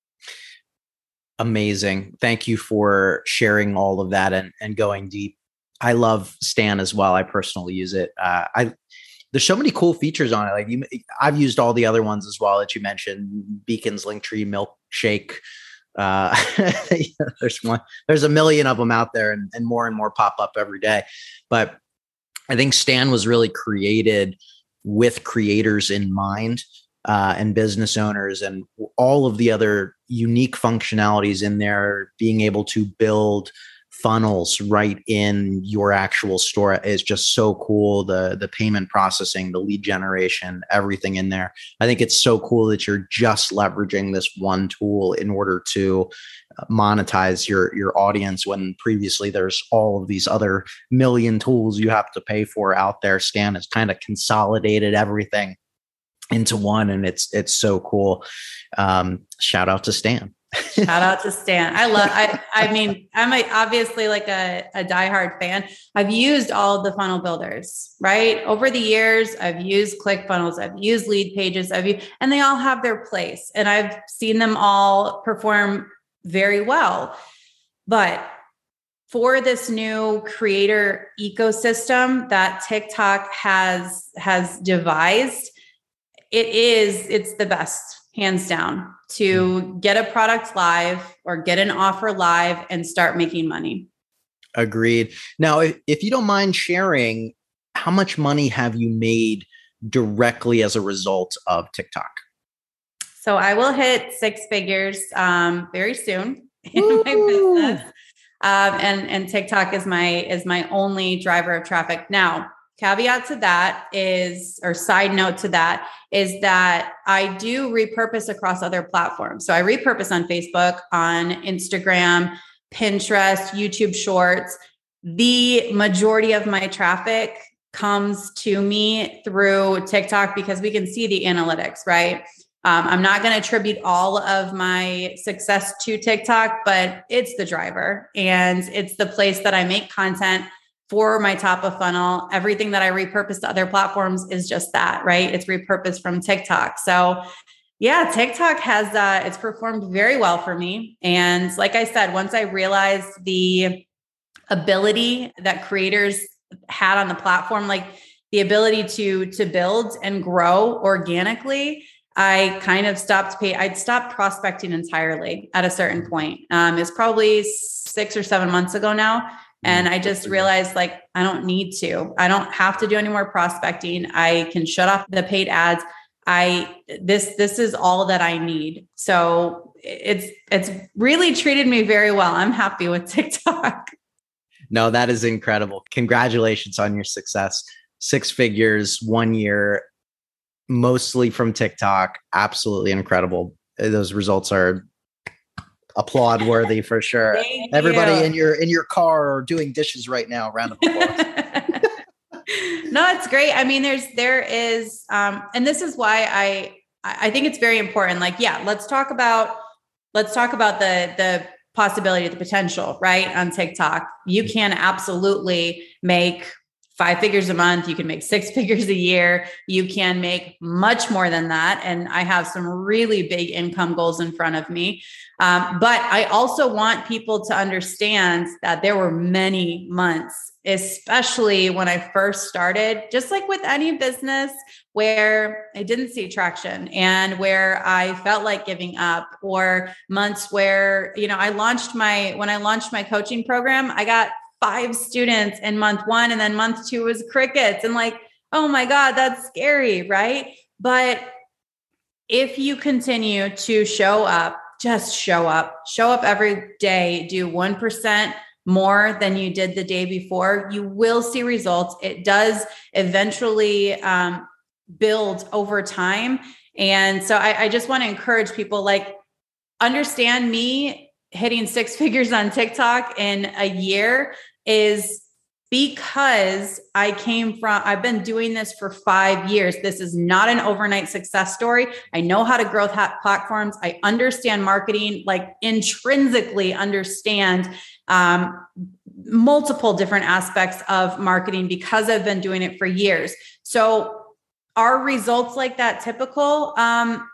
Amazing. Thank you for sharing all of that and, and going deep. I love Stan as well. I personally use it. Uh, I There's so many cool features on it. Like you, I've used all the other ones as well that you mentioned: Beacons, Linktree, Milkshake. Uh, there's one, there's a million of them out there, and, and more and more pop up every day. But I think Stan was really created with creators in mind, uh, and business owners, and all of the other unique functionalities in there. Being able to build funnels right in your actual store is just so cool. The the payment processing, the lead generation, everything in there. I think it's so cool that you're just leveraging this one tool in order to monetize your your audience, when previously there's all of these other million tools you have to pay for out there. Stan has kind of consolidated everything into one, and it's it's so cool. Um, shout out to Stan. Shout out to Stan. I love, I, I mean, I'm a, obviously like a, a diehard fan. I've used all of the funnel builders, right? Over the years, I've used ClickFunnels, I've used Lead Pages, I've used, and they all have their place. And I've seen them all perform very well. But for this new creator ecosystem that TikTok has, has devised, it is, it's the best, hands down, to get a product live or get an offer live and start making money. Agreed. Now, if, if you don't mind sharing, how much money have you made directly as a result of TikTok? So I will hit six figures um, very soon in Ooh. my business. Um, and, and TikTok is my, is my only driver of traffic. Now, caveat to that is, or side note to that, is that I do repurpose across other platforms. So I repurpose on Facebook, on Instagram, Pinterest, YouTube Shorts. The majority of my traffic comes to me through TikTok because we can see the analytics, right? Um, I'm not going to attribute all of my success to TikTok, but it's the driver, and it's the place that I make content for my top of funnel. Everything that I repurpose to other platforms is just that, right? It's repurposed from TikTok. So yeah, TikTok has, uh, it's performed very well for me. And like I said, once I realized the ability that creators had on the platform, like the ability to, to build and grow organically, I kind of stopped pay. I'd stopped prospecting entirely at a certain point. Um, it's probably six or seven months ago now. And I just realized, like, I don't need to, I don't have to do any more prospecting. I can shut off the paid ads. I, this, this is all that I need. So it's, it's really treated me very well. I'm happy with TikTok. No, that is incredible. Congratulations on your success. Six figures, one year, mostly from TikTok. Absolutely incredible. Those results are applaud worthy for sure. Thank Everybody you. in your in your car or doing dishes right now, round of applause. No, it's great. I mean, there's there is um and this is why I I think it's very important. Like, yeah, let's talk about, let's talk about the, the possibility, the potential, right? On TikTok, you can absolutely make five figures a month. You can make six figures a year. You can make much more than that. And I have some really big income goals in front of me. Um, but I also want people to understand that there were many months, especially when I first started, just like with any business, where I didn't see traction and where I felt like giving up, or months where, you know, I launched my, when I launched my coaching program, I got five students in month one, and then month two was crickets, and like, oh my God, that's scary. Right. But if you continue to show up, just show up, show up every day, do one percent more than you did the day before, you will see results. It does eventually um, build over time. And so I, I just want to encourage people, like, understand me hitting six figures on TikTok in a year is because I came from, I've been doing this for five years. This is not an overnight success story. I know how to grow platforms. I understand marketing, like intrinsically understand um, multiple different aspects of marketing because I've been doing it for years. So are results like that typical? Um,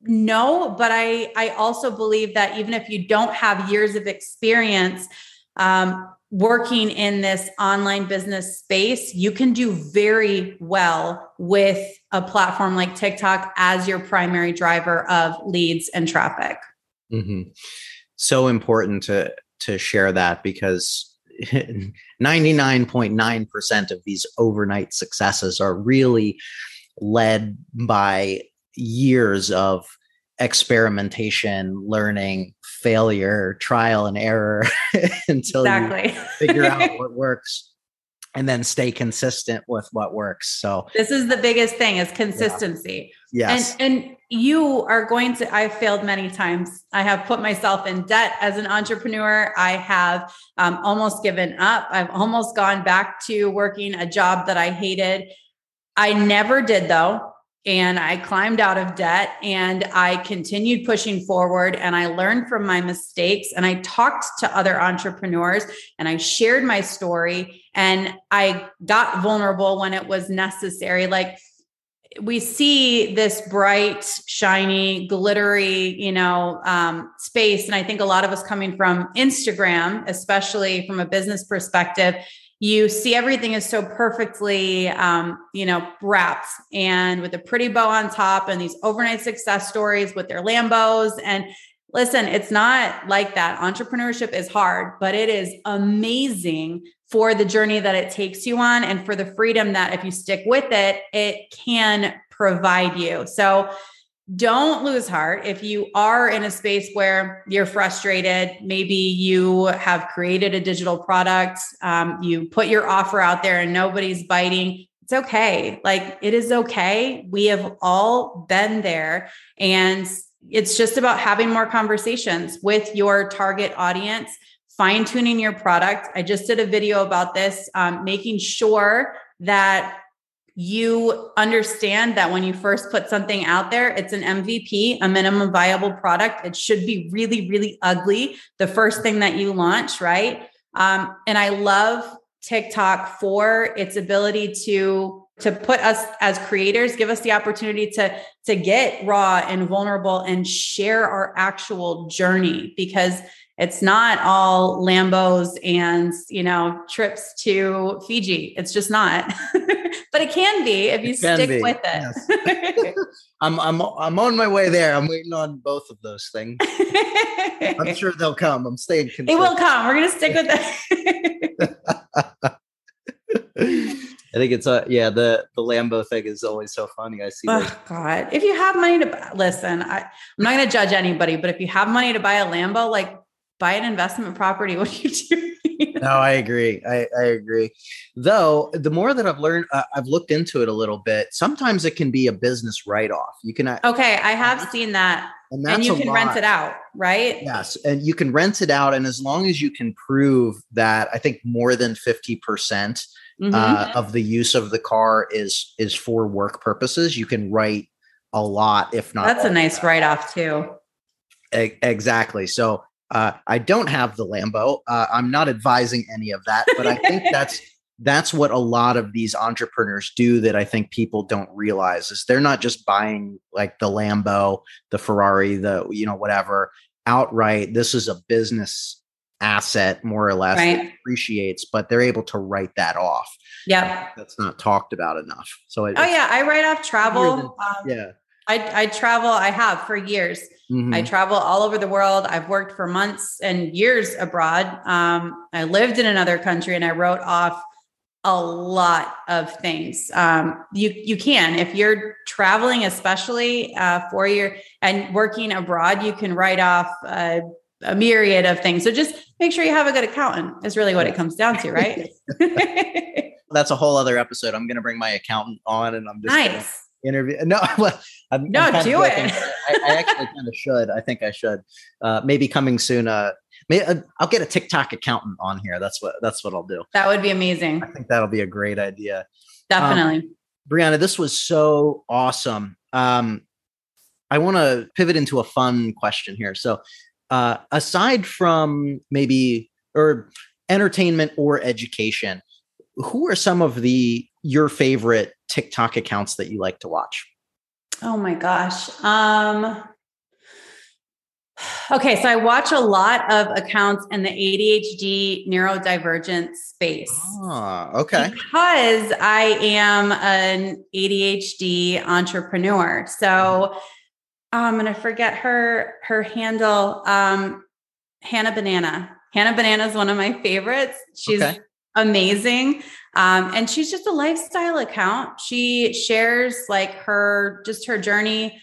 no, but I, I also believe that even if you don't have years of experience, um, working in this online business space, you can do very well with a platform like TikTok as your primary driver of leads and traffic. Mm-hmm. So important to, to share that, because ninety-nine point nine percent of these overnight successes are really led by years of experimentation, learning, failure, trial and error until exactly. you figure out what works and then stay consistent with what works. So this is the biggest thing, is consistency. Yeah. Yes. And, and you are going to, I've failed many times. I have put myself in debt as an entrepreneur. I have um, almost given up. I've almost gone back to working a job that I hated. I never did though. And I climbed out of debt and I continued pushing forward, and I learned from my mistakes, and I talked to other entrepreneurs and I shared my story, and I got vulnerable when it was necessary. Like, we see this bright, shiny, glittery, you know, um, space. And I think a lot of us coming from Instagram, especially from a business perspective, you see everything is so perfectly, um, you know, wrapped and with a pretty bow on top, and these overnight success stories with their Lambos. And listen, it's not like that. Entrepreneurship is hard, but it is amazing for the journey that it takes you on, and for the freedom that if you stick with it, it can provide you. So don't lose heart. If you are in a space where you're frustrated, maybe you have created a digital product, um, you put your offer out there and nobody's biting. It's okay. Like, it is okay. We have all been there. And it's just about having more conversations with your target audience, fine tuning your product. I just did a video about this, um, making sure that you understand that when you first put something out there, it's an M V P, a minimum viable product. It should be really, really ugly the first thing that you launch, right? Um, and I love TikTok for its ability to, to put us as creators, give us the opportunity to, to get raw and vulnerable and share our actual journey, because it's not all Lambos and, you know, trips to Fiji. It's just not, but it can be if you stick be. with it. Yes. I'm, I'm, I'm on my way there. I'm waiting on both of those things. I'm sure they'll come. I'm staying consistent. It will come. We're going to stick with it. I think it's a, yeah, the, the Lambo thing is always so funny. I see. Oh those. God. If you have money to buy, listen, I, I'm not going to judge anybody, but if you have money to buy a Lambo, like, buy an investment property. What are you doing? No, I agree. I, I agree. Though the more that I've learned, uh, I've looked into it a little bit. Sometimes it can be a business write-off. You can. Okay. I have seen that. And, and you can lot. rent it out, right? Yes. And you can rent it out. And as long as you can prove that, I think more than fifty percent mm-hmm. uh, of the use of the car is, is for work purposes, you can write a lot, if not. That's a nice write-off too. E- exactly. So uh, I don't have the Lambo. Uh, I'm not advising any of that, but I think that's that's what a lot of these entrepreneurs do that I think people don't realize is they're not just buying like the Lambo, the Ferrari, the, you know, whatever outright. This is a business asset more or less, right. that appreciates, but they're able to write that off. Yeah. That's not talked about enough. So it, oh yeah, I write off travel. than, um, yeah. I, I travel. I have for years. Mm-hmm. I travel all over the world. I've worked for months and years abroad. Um, I lived in another country and I wrote off a lot of things. Um, you, you can, if you're traveling, especially uh, for your and working abroad, you can write off uh, a myriad of things. So just make sure you have a good accountant is really what it comes down to, right? That's a whole other episode. I'm going to bring my accountant on and I'm just nice. interview. No, well, I'm, no, I'm do it. I, I actually kind of should. I think I should. Uh, maybe coming soon. Uh, maybe uh, I'll get a TikTok accountant on here. That's what. That's what I'll do. That would be amazing. I think that'll be a great idea. Definitely, um, Brianna. This was so awesome. Um, I want to pivot into a fun question here. So, uh, aside from maybe or entertainment or education, who are some of the your favorite TikTok accounts that you like to watch? Oh my gosh. Um, okay. So I watch a lot of accounts in the A D H D neurodivergent space. Ah, okay. Because I am an A D H D entrepreneur. So I'm going to forget her, her handle. Um, Hannah Banana. Hannah Banana is one of my favorites. She's okay. amazing. Um, and she's just a lifestyle account. She shares like her, just her journey.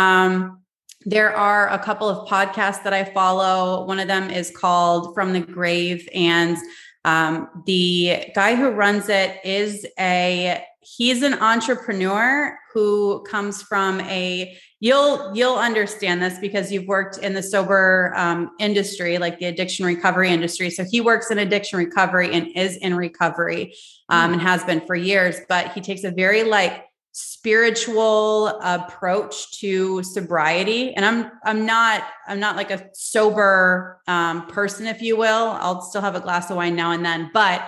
Um, there are a couple of podcasts that I follow. One of them is called From the Grave. And um, the guy who runs it is a, he's an entrepreneur who comes from a, you'll, you'll understand this because you've worked in the sober um, industry, like the addiction recovery industry. So he works in addiction recovery and is in recovery um, mm. and has been for years, but he takes a very like spiritual approach to sobriety. And I'm, I'm not, I'm not like a sober um, person, if you will. I'll still have a glass of wine now and then, but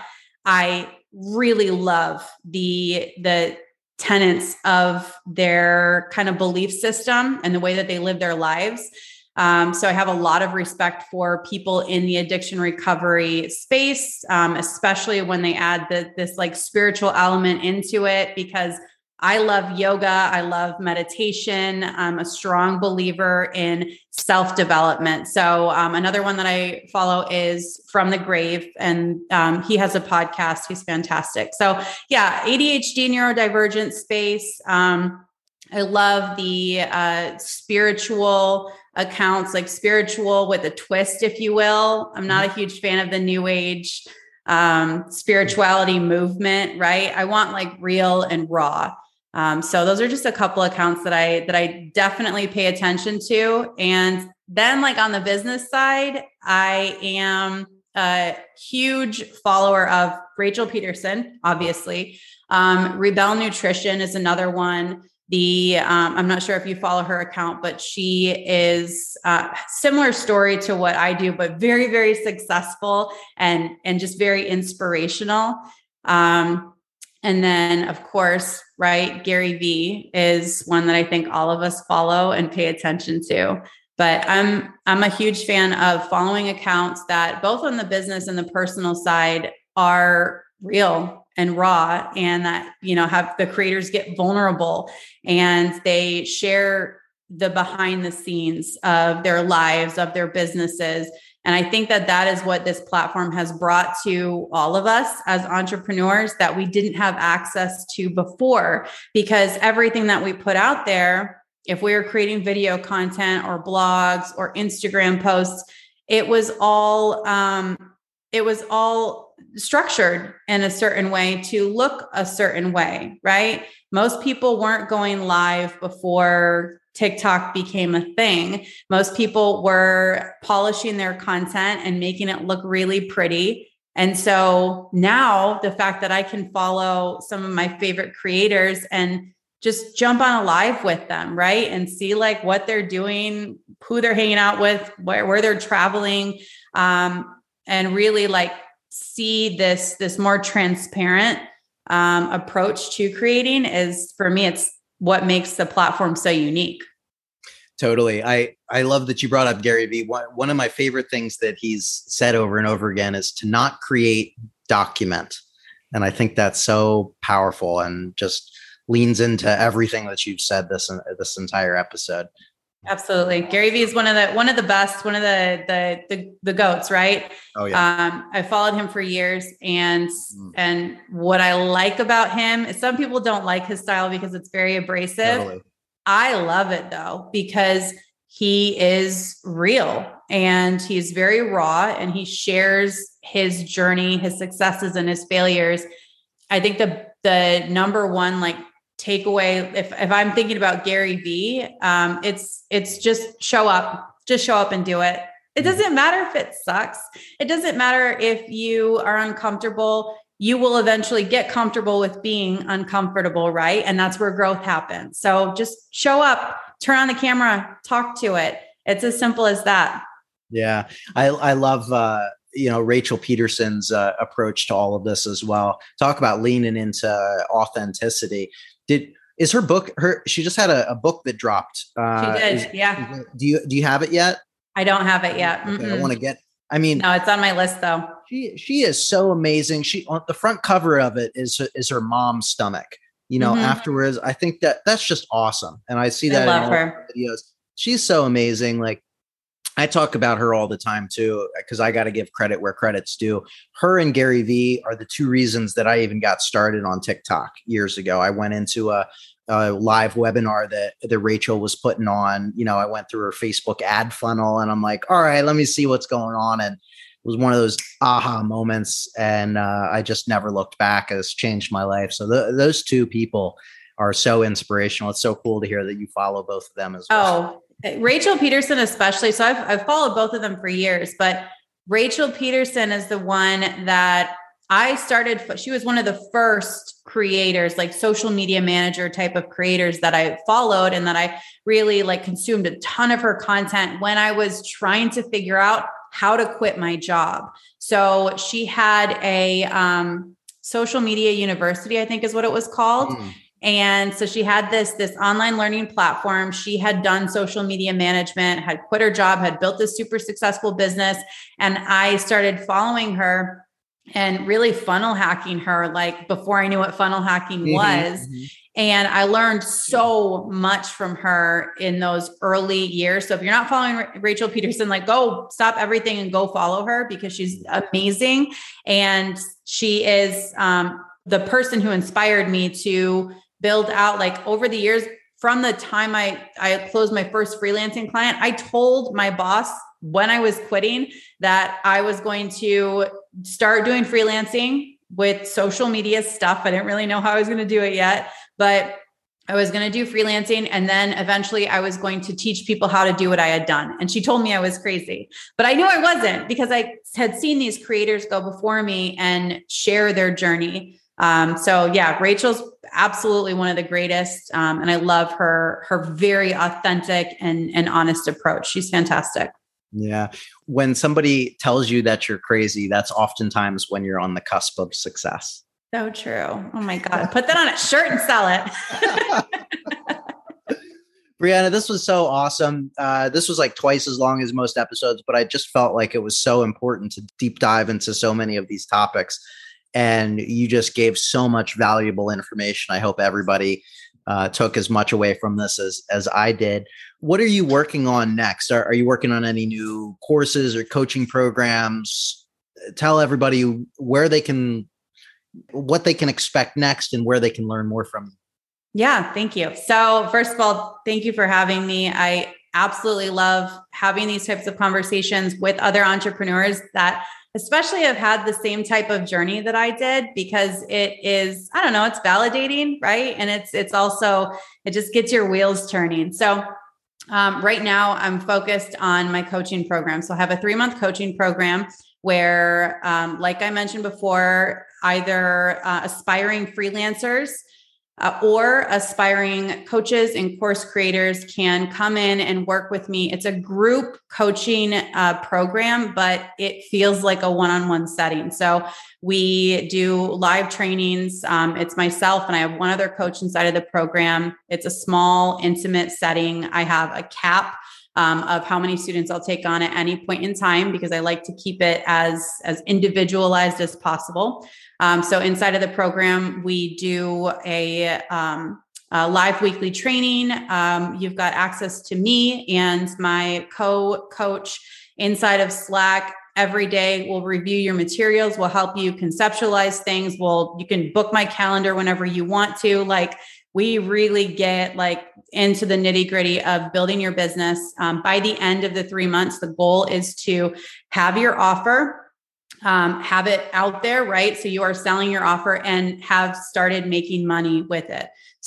I really love the, the, tenets of their kind of belief system and the way that they live their lives. Um, so I have a lot of respect for people in the addiction recovery space, um, especially when they add the, this like spiritual element into it, because I love yoga. I love meditation. I'm a strong believer in self-development. So um, another one that I follow is From the Grave, and um, he has a podcast. He's fantastic. So yeah, A D H D neurodivergent space. Um, I love the uh, spiritual accounts, like spiritual with a twist, if you will. I'm not a huge fan of the new age um, spirituality movement, right? I want like real and raw. Um, so those are just a couple accounts that I, that I definitely pay attention to. And then like on the business side, I am a huge follower of Rachel Peterson, obviously. Um, Rebel Nutrition is another one. The, um, I'm not sure if you follow her account, but she is uh similar story to what I do, but very, very successful and, and just very inspirational. Um, And then, of course, right, Gary Vee is one that I think all of us follow and pay attention to. But I'm I'm a huge fan of following accounts that both on the business and the personal side are real and raw, and that, you know, have the creators get vulnerable and they share the behind the scenes of their lives, of their businesses. And I think that that is what this platform has brought to all of us as entrepreneurs that we didn't have access to before, because everything that we put out there, if we were creating video content or blogs or Instagram posts, it was all, um, it was all structured in a certain way to look a certain way, right? Most people weren't going live before TikTok became a thing. Most people were polishing their content and making it look really pretty. And so now the fact that I can follow some of my favorite creators and just jump on a live with them, right? And see like what they're doing, who they're hanging out with, where, where they're traveling, um, and really like see this, this more transparent um, approach to creating is, for me, it's what makes the platform so unique. Totally. I, I love that you brought up Gary Vee. One, one of my favorite things that he's said over and over again is to not create, document. And I think that's so powerful and just leans into everything that you've said this, this entire episode. Absolutely. Gary Vee is one of the, one of the best, one of the, the, the, the goats, right? Oh yeah. Um, I followed him for years, and, mm. and what I like about him is some people don't like his style because it's very abrasive. Totally. I love it though, because he is real and he's very raw, and he shares his journey, his successes and his failures. I think the, the number one, like, takeaway, if, if I'm thinking about Gary Vee, um, it's, it's just show up, just show up and do it. It doesn't matter if it sucks. It doesn't matter if you are uncomfortable. You will eventually get comfortable with being uncomfortable, right? And that's where growth happens. So just show up, turn on the camera, talk to it. It's as simple as that. Yeah. I, I love, uh, you know, Rachel Peterson's uh, approach to all of this as well. Talk about leaning into authenticity. Did, is her book, her, she just had a, a book that dropped. Uh, she did. Is, yeah. Is, do you, do you have it yet? I don't have it yet. Okay, I want to get, I mean, no, it's on my list though. She, she is so amazing. She, on the front cover of it is, is her mom's stomach, you know, mm-hmm. afterwards. I think that that's just awesome. And I see that I love in all her. her videos. She's so amazing. Like, I talk about her all the time too, because I got to give credit where credit's due. Her and Gary Vee are the two reasons that I even got started on TikTok years ago. I went into a, a live webinar that, that Rachel was putting on. You know, I went through her Facebook ad funnel and I'm like, all right, let me see what's going on. And it was one of those aha moments. And uh, I just never looked back. It's changed my life. So th- those two people are so inspirational. It's so cool to hear that you follow both of them as well. Oh, Rachel Peterson, especially. So I've, I've followed both of them for years, but Rachel Peterson is the one that I started. She was one of the first creators, like social media manager type of creators that I followed, and that I really like consumed a ton of her content when I was trying to figure out how to quit my job. So she had a um, social media university, I think is what it was called. Mm. And so she had this, this online learning platform. She had done social media management, had quit her job, had built this super successful business. And I started following her and really funnel hacking her, like before I knew what funnel hacking mm-hmm, was. Mm-hmm. And I learned so much from her in those early years. So if you're not following Rachel Peterson, like go stop everything and go follow her, because she's amazing. And she is um, the person who inspired me to build out, like over the years, from the time I, I closed my first freelancing client, I told my boss when I was quitting that I was going to start doing freelancing with social media stuff. I didn't really know how I was going to do it yet, but I was going to do freelancing. And then eventually I was going to teach people how to do what I had done. And she told me I was crazy, but I knew I wasn't, because I had seen these creators go before me and share their journey. Um, so yeah, Rachel's absolutely one of the greatest. Um, and I love her, her very authentic and, and honest approach. She's fantastic. Yeah. When somebody tells you that you're crazy, that's oftentimes when you're on the cusp of success. So true. Oh my God. Put that on a shirt and sell it. Brianna, this was so awesome. Uh, this was like twice as long as most episodes, but I just felt like it was so important to deep dive into so many of these topics. And you just gave so much valuable information. I hope everybody uh, took as much away from this as, as I did. What are you working on next? Are, are you working on any new courses or coaching programs? Tell everybody where they can, what they can expect next and where they can learn more from you. Yeah, thank you. So first of all, thank you for having me. I absolutely love having these types of conversations with other entrepreneurs that especially have had the same type of journey that I did, because it is, I don't know, it's validating, right? And it's, it's also, it just gets your wheels turning. So um, right now I'm focused on my coaching program. So I have a three month coaching program where, um, like I mentioned before, either uh, aspiring freelancers Uh, or aspiring coaches and course creators can come in and work with me. It's a group coaching uh, program, but it feels like a one-on-one setting. So we do live trainings. Um, it's myself and I have one other coach inside of the program. It's a small, intimate setting. I have a cap Um, of how many students I'll take on at any point in time, because I like to keep it as, as individualized as possible. Um, so inside of the program, we do a, um, a live weekly training. Um, you've got access to me and my co-coach inside of Slack. Every day we'll review your materials. We'll help you conceptualize things. We'll, you can book my calendar whenever you want to. Like, we really get like into the nitty gritty of building your business. Um, by the end of the three months, the goal is to have your offer, um, have it out there, right? So you are selling your offer and have started making money with it.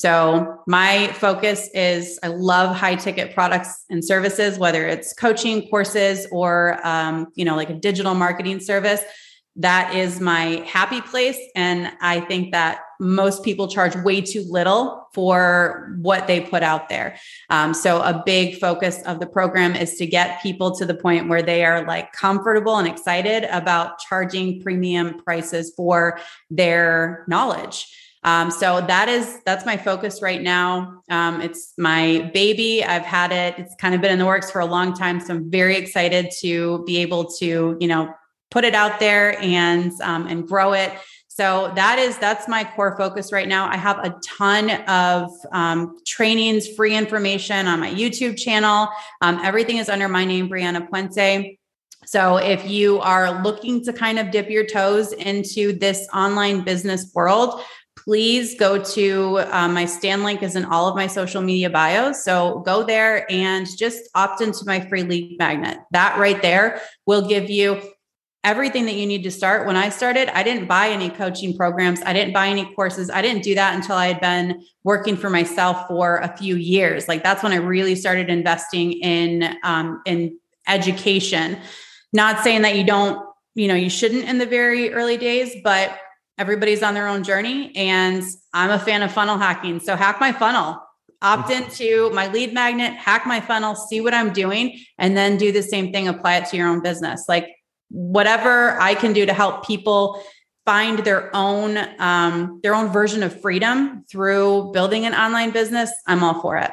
So my focus is, I love high ticket products and services, whether it's coaching courses or, um, you know, like a digital marketing service. That is my happy place. And I think that most people charge way too little for what they put out there. Um, so a big focus of the program is to get people to the point where they are like comfortable and excited about charging premium prices for their knowledge. Um, so that is, that's my focus right now. Um, it's my baby. I've had it. It's kind of been in the works for a long time. So I'm very excited to be able to, you know, put it out there and, um, and grow it. So that is, that's my core focus right now. I have a ton of, um, trainings, free information on my YouTube channel. Um, everything is under my name, Brianna Puente. So if you are looking to kind of dip your toes into this online business world, please go to um, my Stan link is in all of my social media bios. So go there and just opt into my free lead magnet. That right there will give you everything that you need to start. When I started, I didn't buy any coaching programs. I didn't buy any courses. I didn't do that until I had been working for myself for a few years. Like that's when I really started investing in, um, in education. Not saying that you don't, you know, you shouldn't in the very early days, but everybody's on their own journey. And I'm a fan of funnel hacking. So hack my funnel, opt into my lead magnet, hack my funnel, see what I'm doing, and then do the same thing, apply it to your own business. Like whatever I can do to help people find their own, um, their own version of freedom through building an online business, I'm all for it.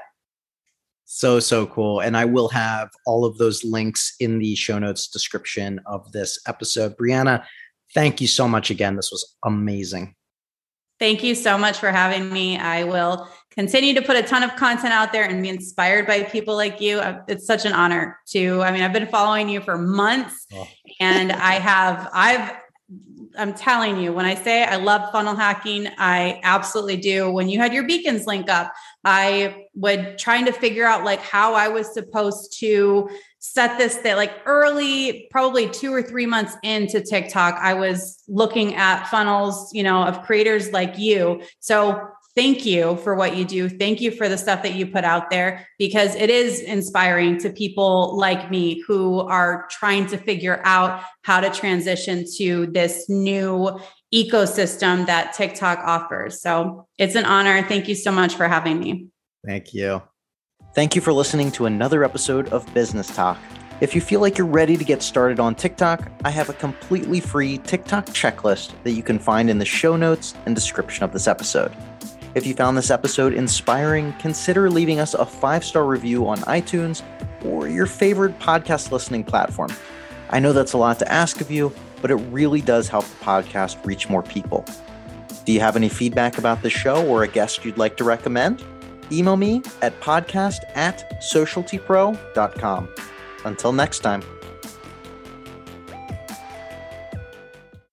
So, so cool. And I will have all of those links in the show notes description of this episode. Brianna, thank you so much again. This was amazing. Thank you so much for having me. I will continue to put a ton of content out there and be inspired by people like you. It's such an honor to, I mean, I've been following you for months oh. and I have, I've, I'm telling you, when I say I love funnel hacking, I absolutely do. When you had your beacons link up, I would trying to figure out like how I was supposed to set this thing like early, probably two or three months into TikTok. I was looking at funnels, you know, of creators like you. So thank you for what you do. Thank you for the stuff that you put out there, because it is inspiring to people like me who are trying to figure out how to transition to this new ecosystem that TikTok offers. So it's an honor. Thank you so much for having me. Thank you. Thank you for listening to another episode of Business Talk. If you feel like you're ready to get started on TikTok, I have a completely free TikTok checklist that you can find in the show notes and description of this episode. If you found this episode inspiring, consider leaving us a five-star review on iTunes or your favorite podcast listening platform. I know that's a lot to ask of you, but it really does help the podcast reach more people. Do you have any feedback about the show or a guest you'd like to recommend? Email me at podcast at socialtypro dot com. Until next time.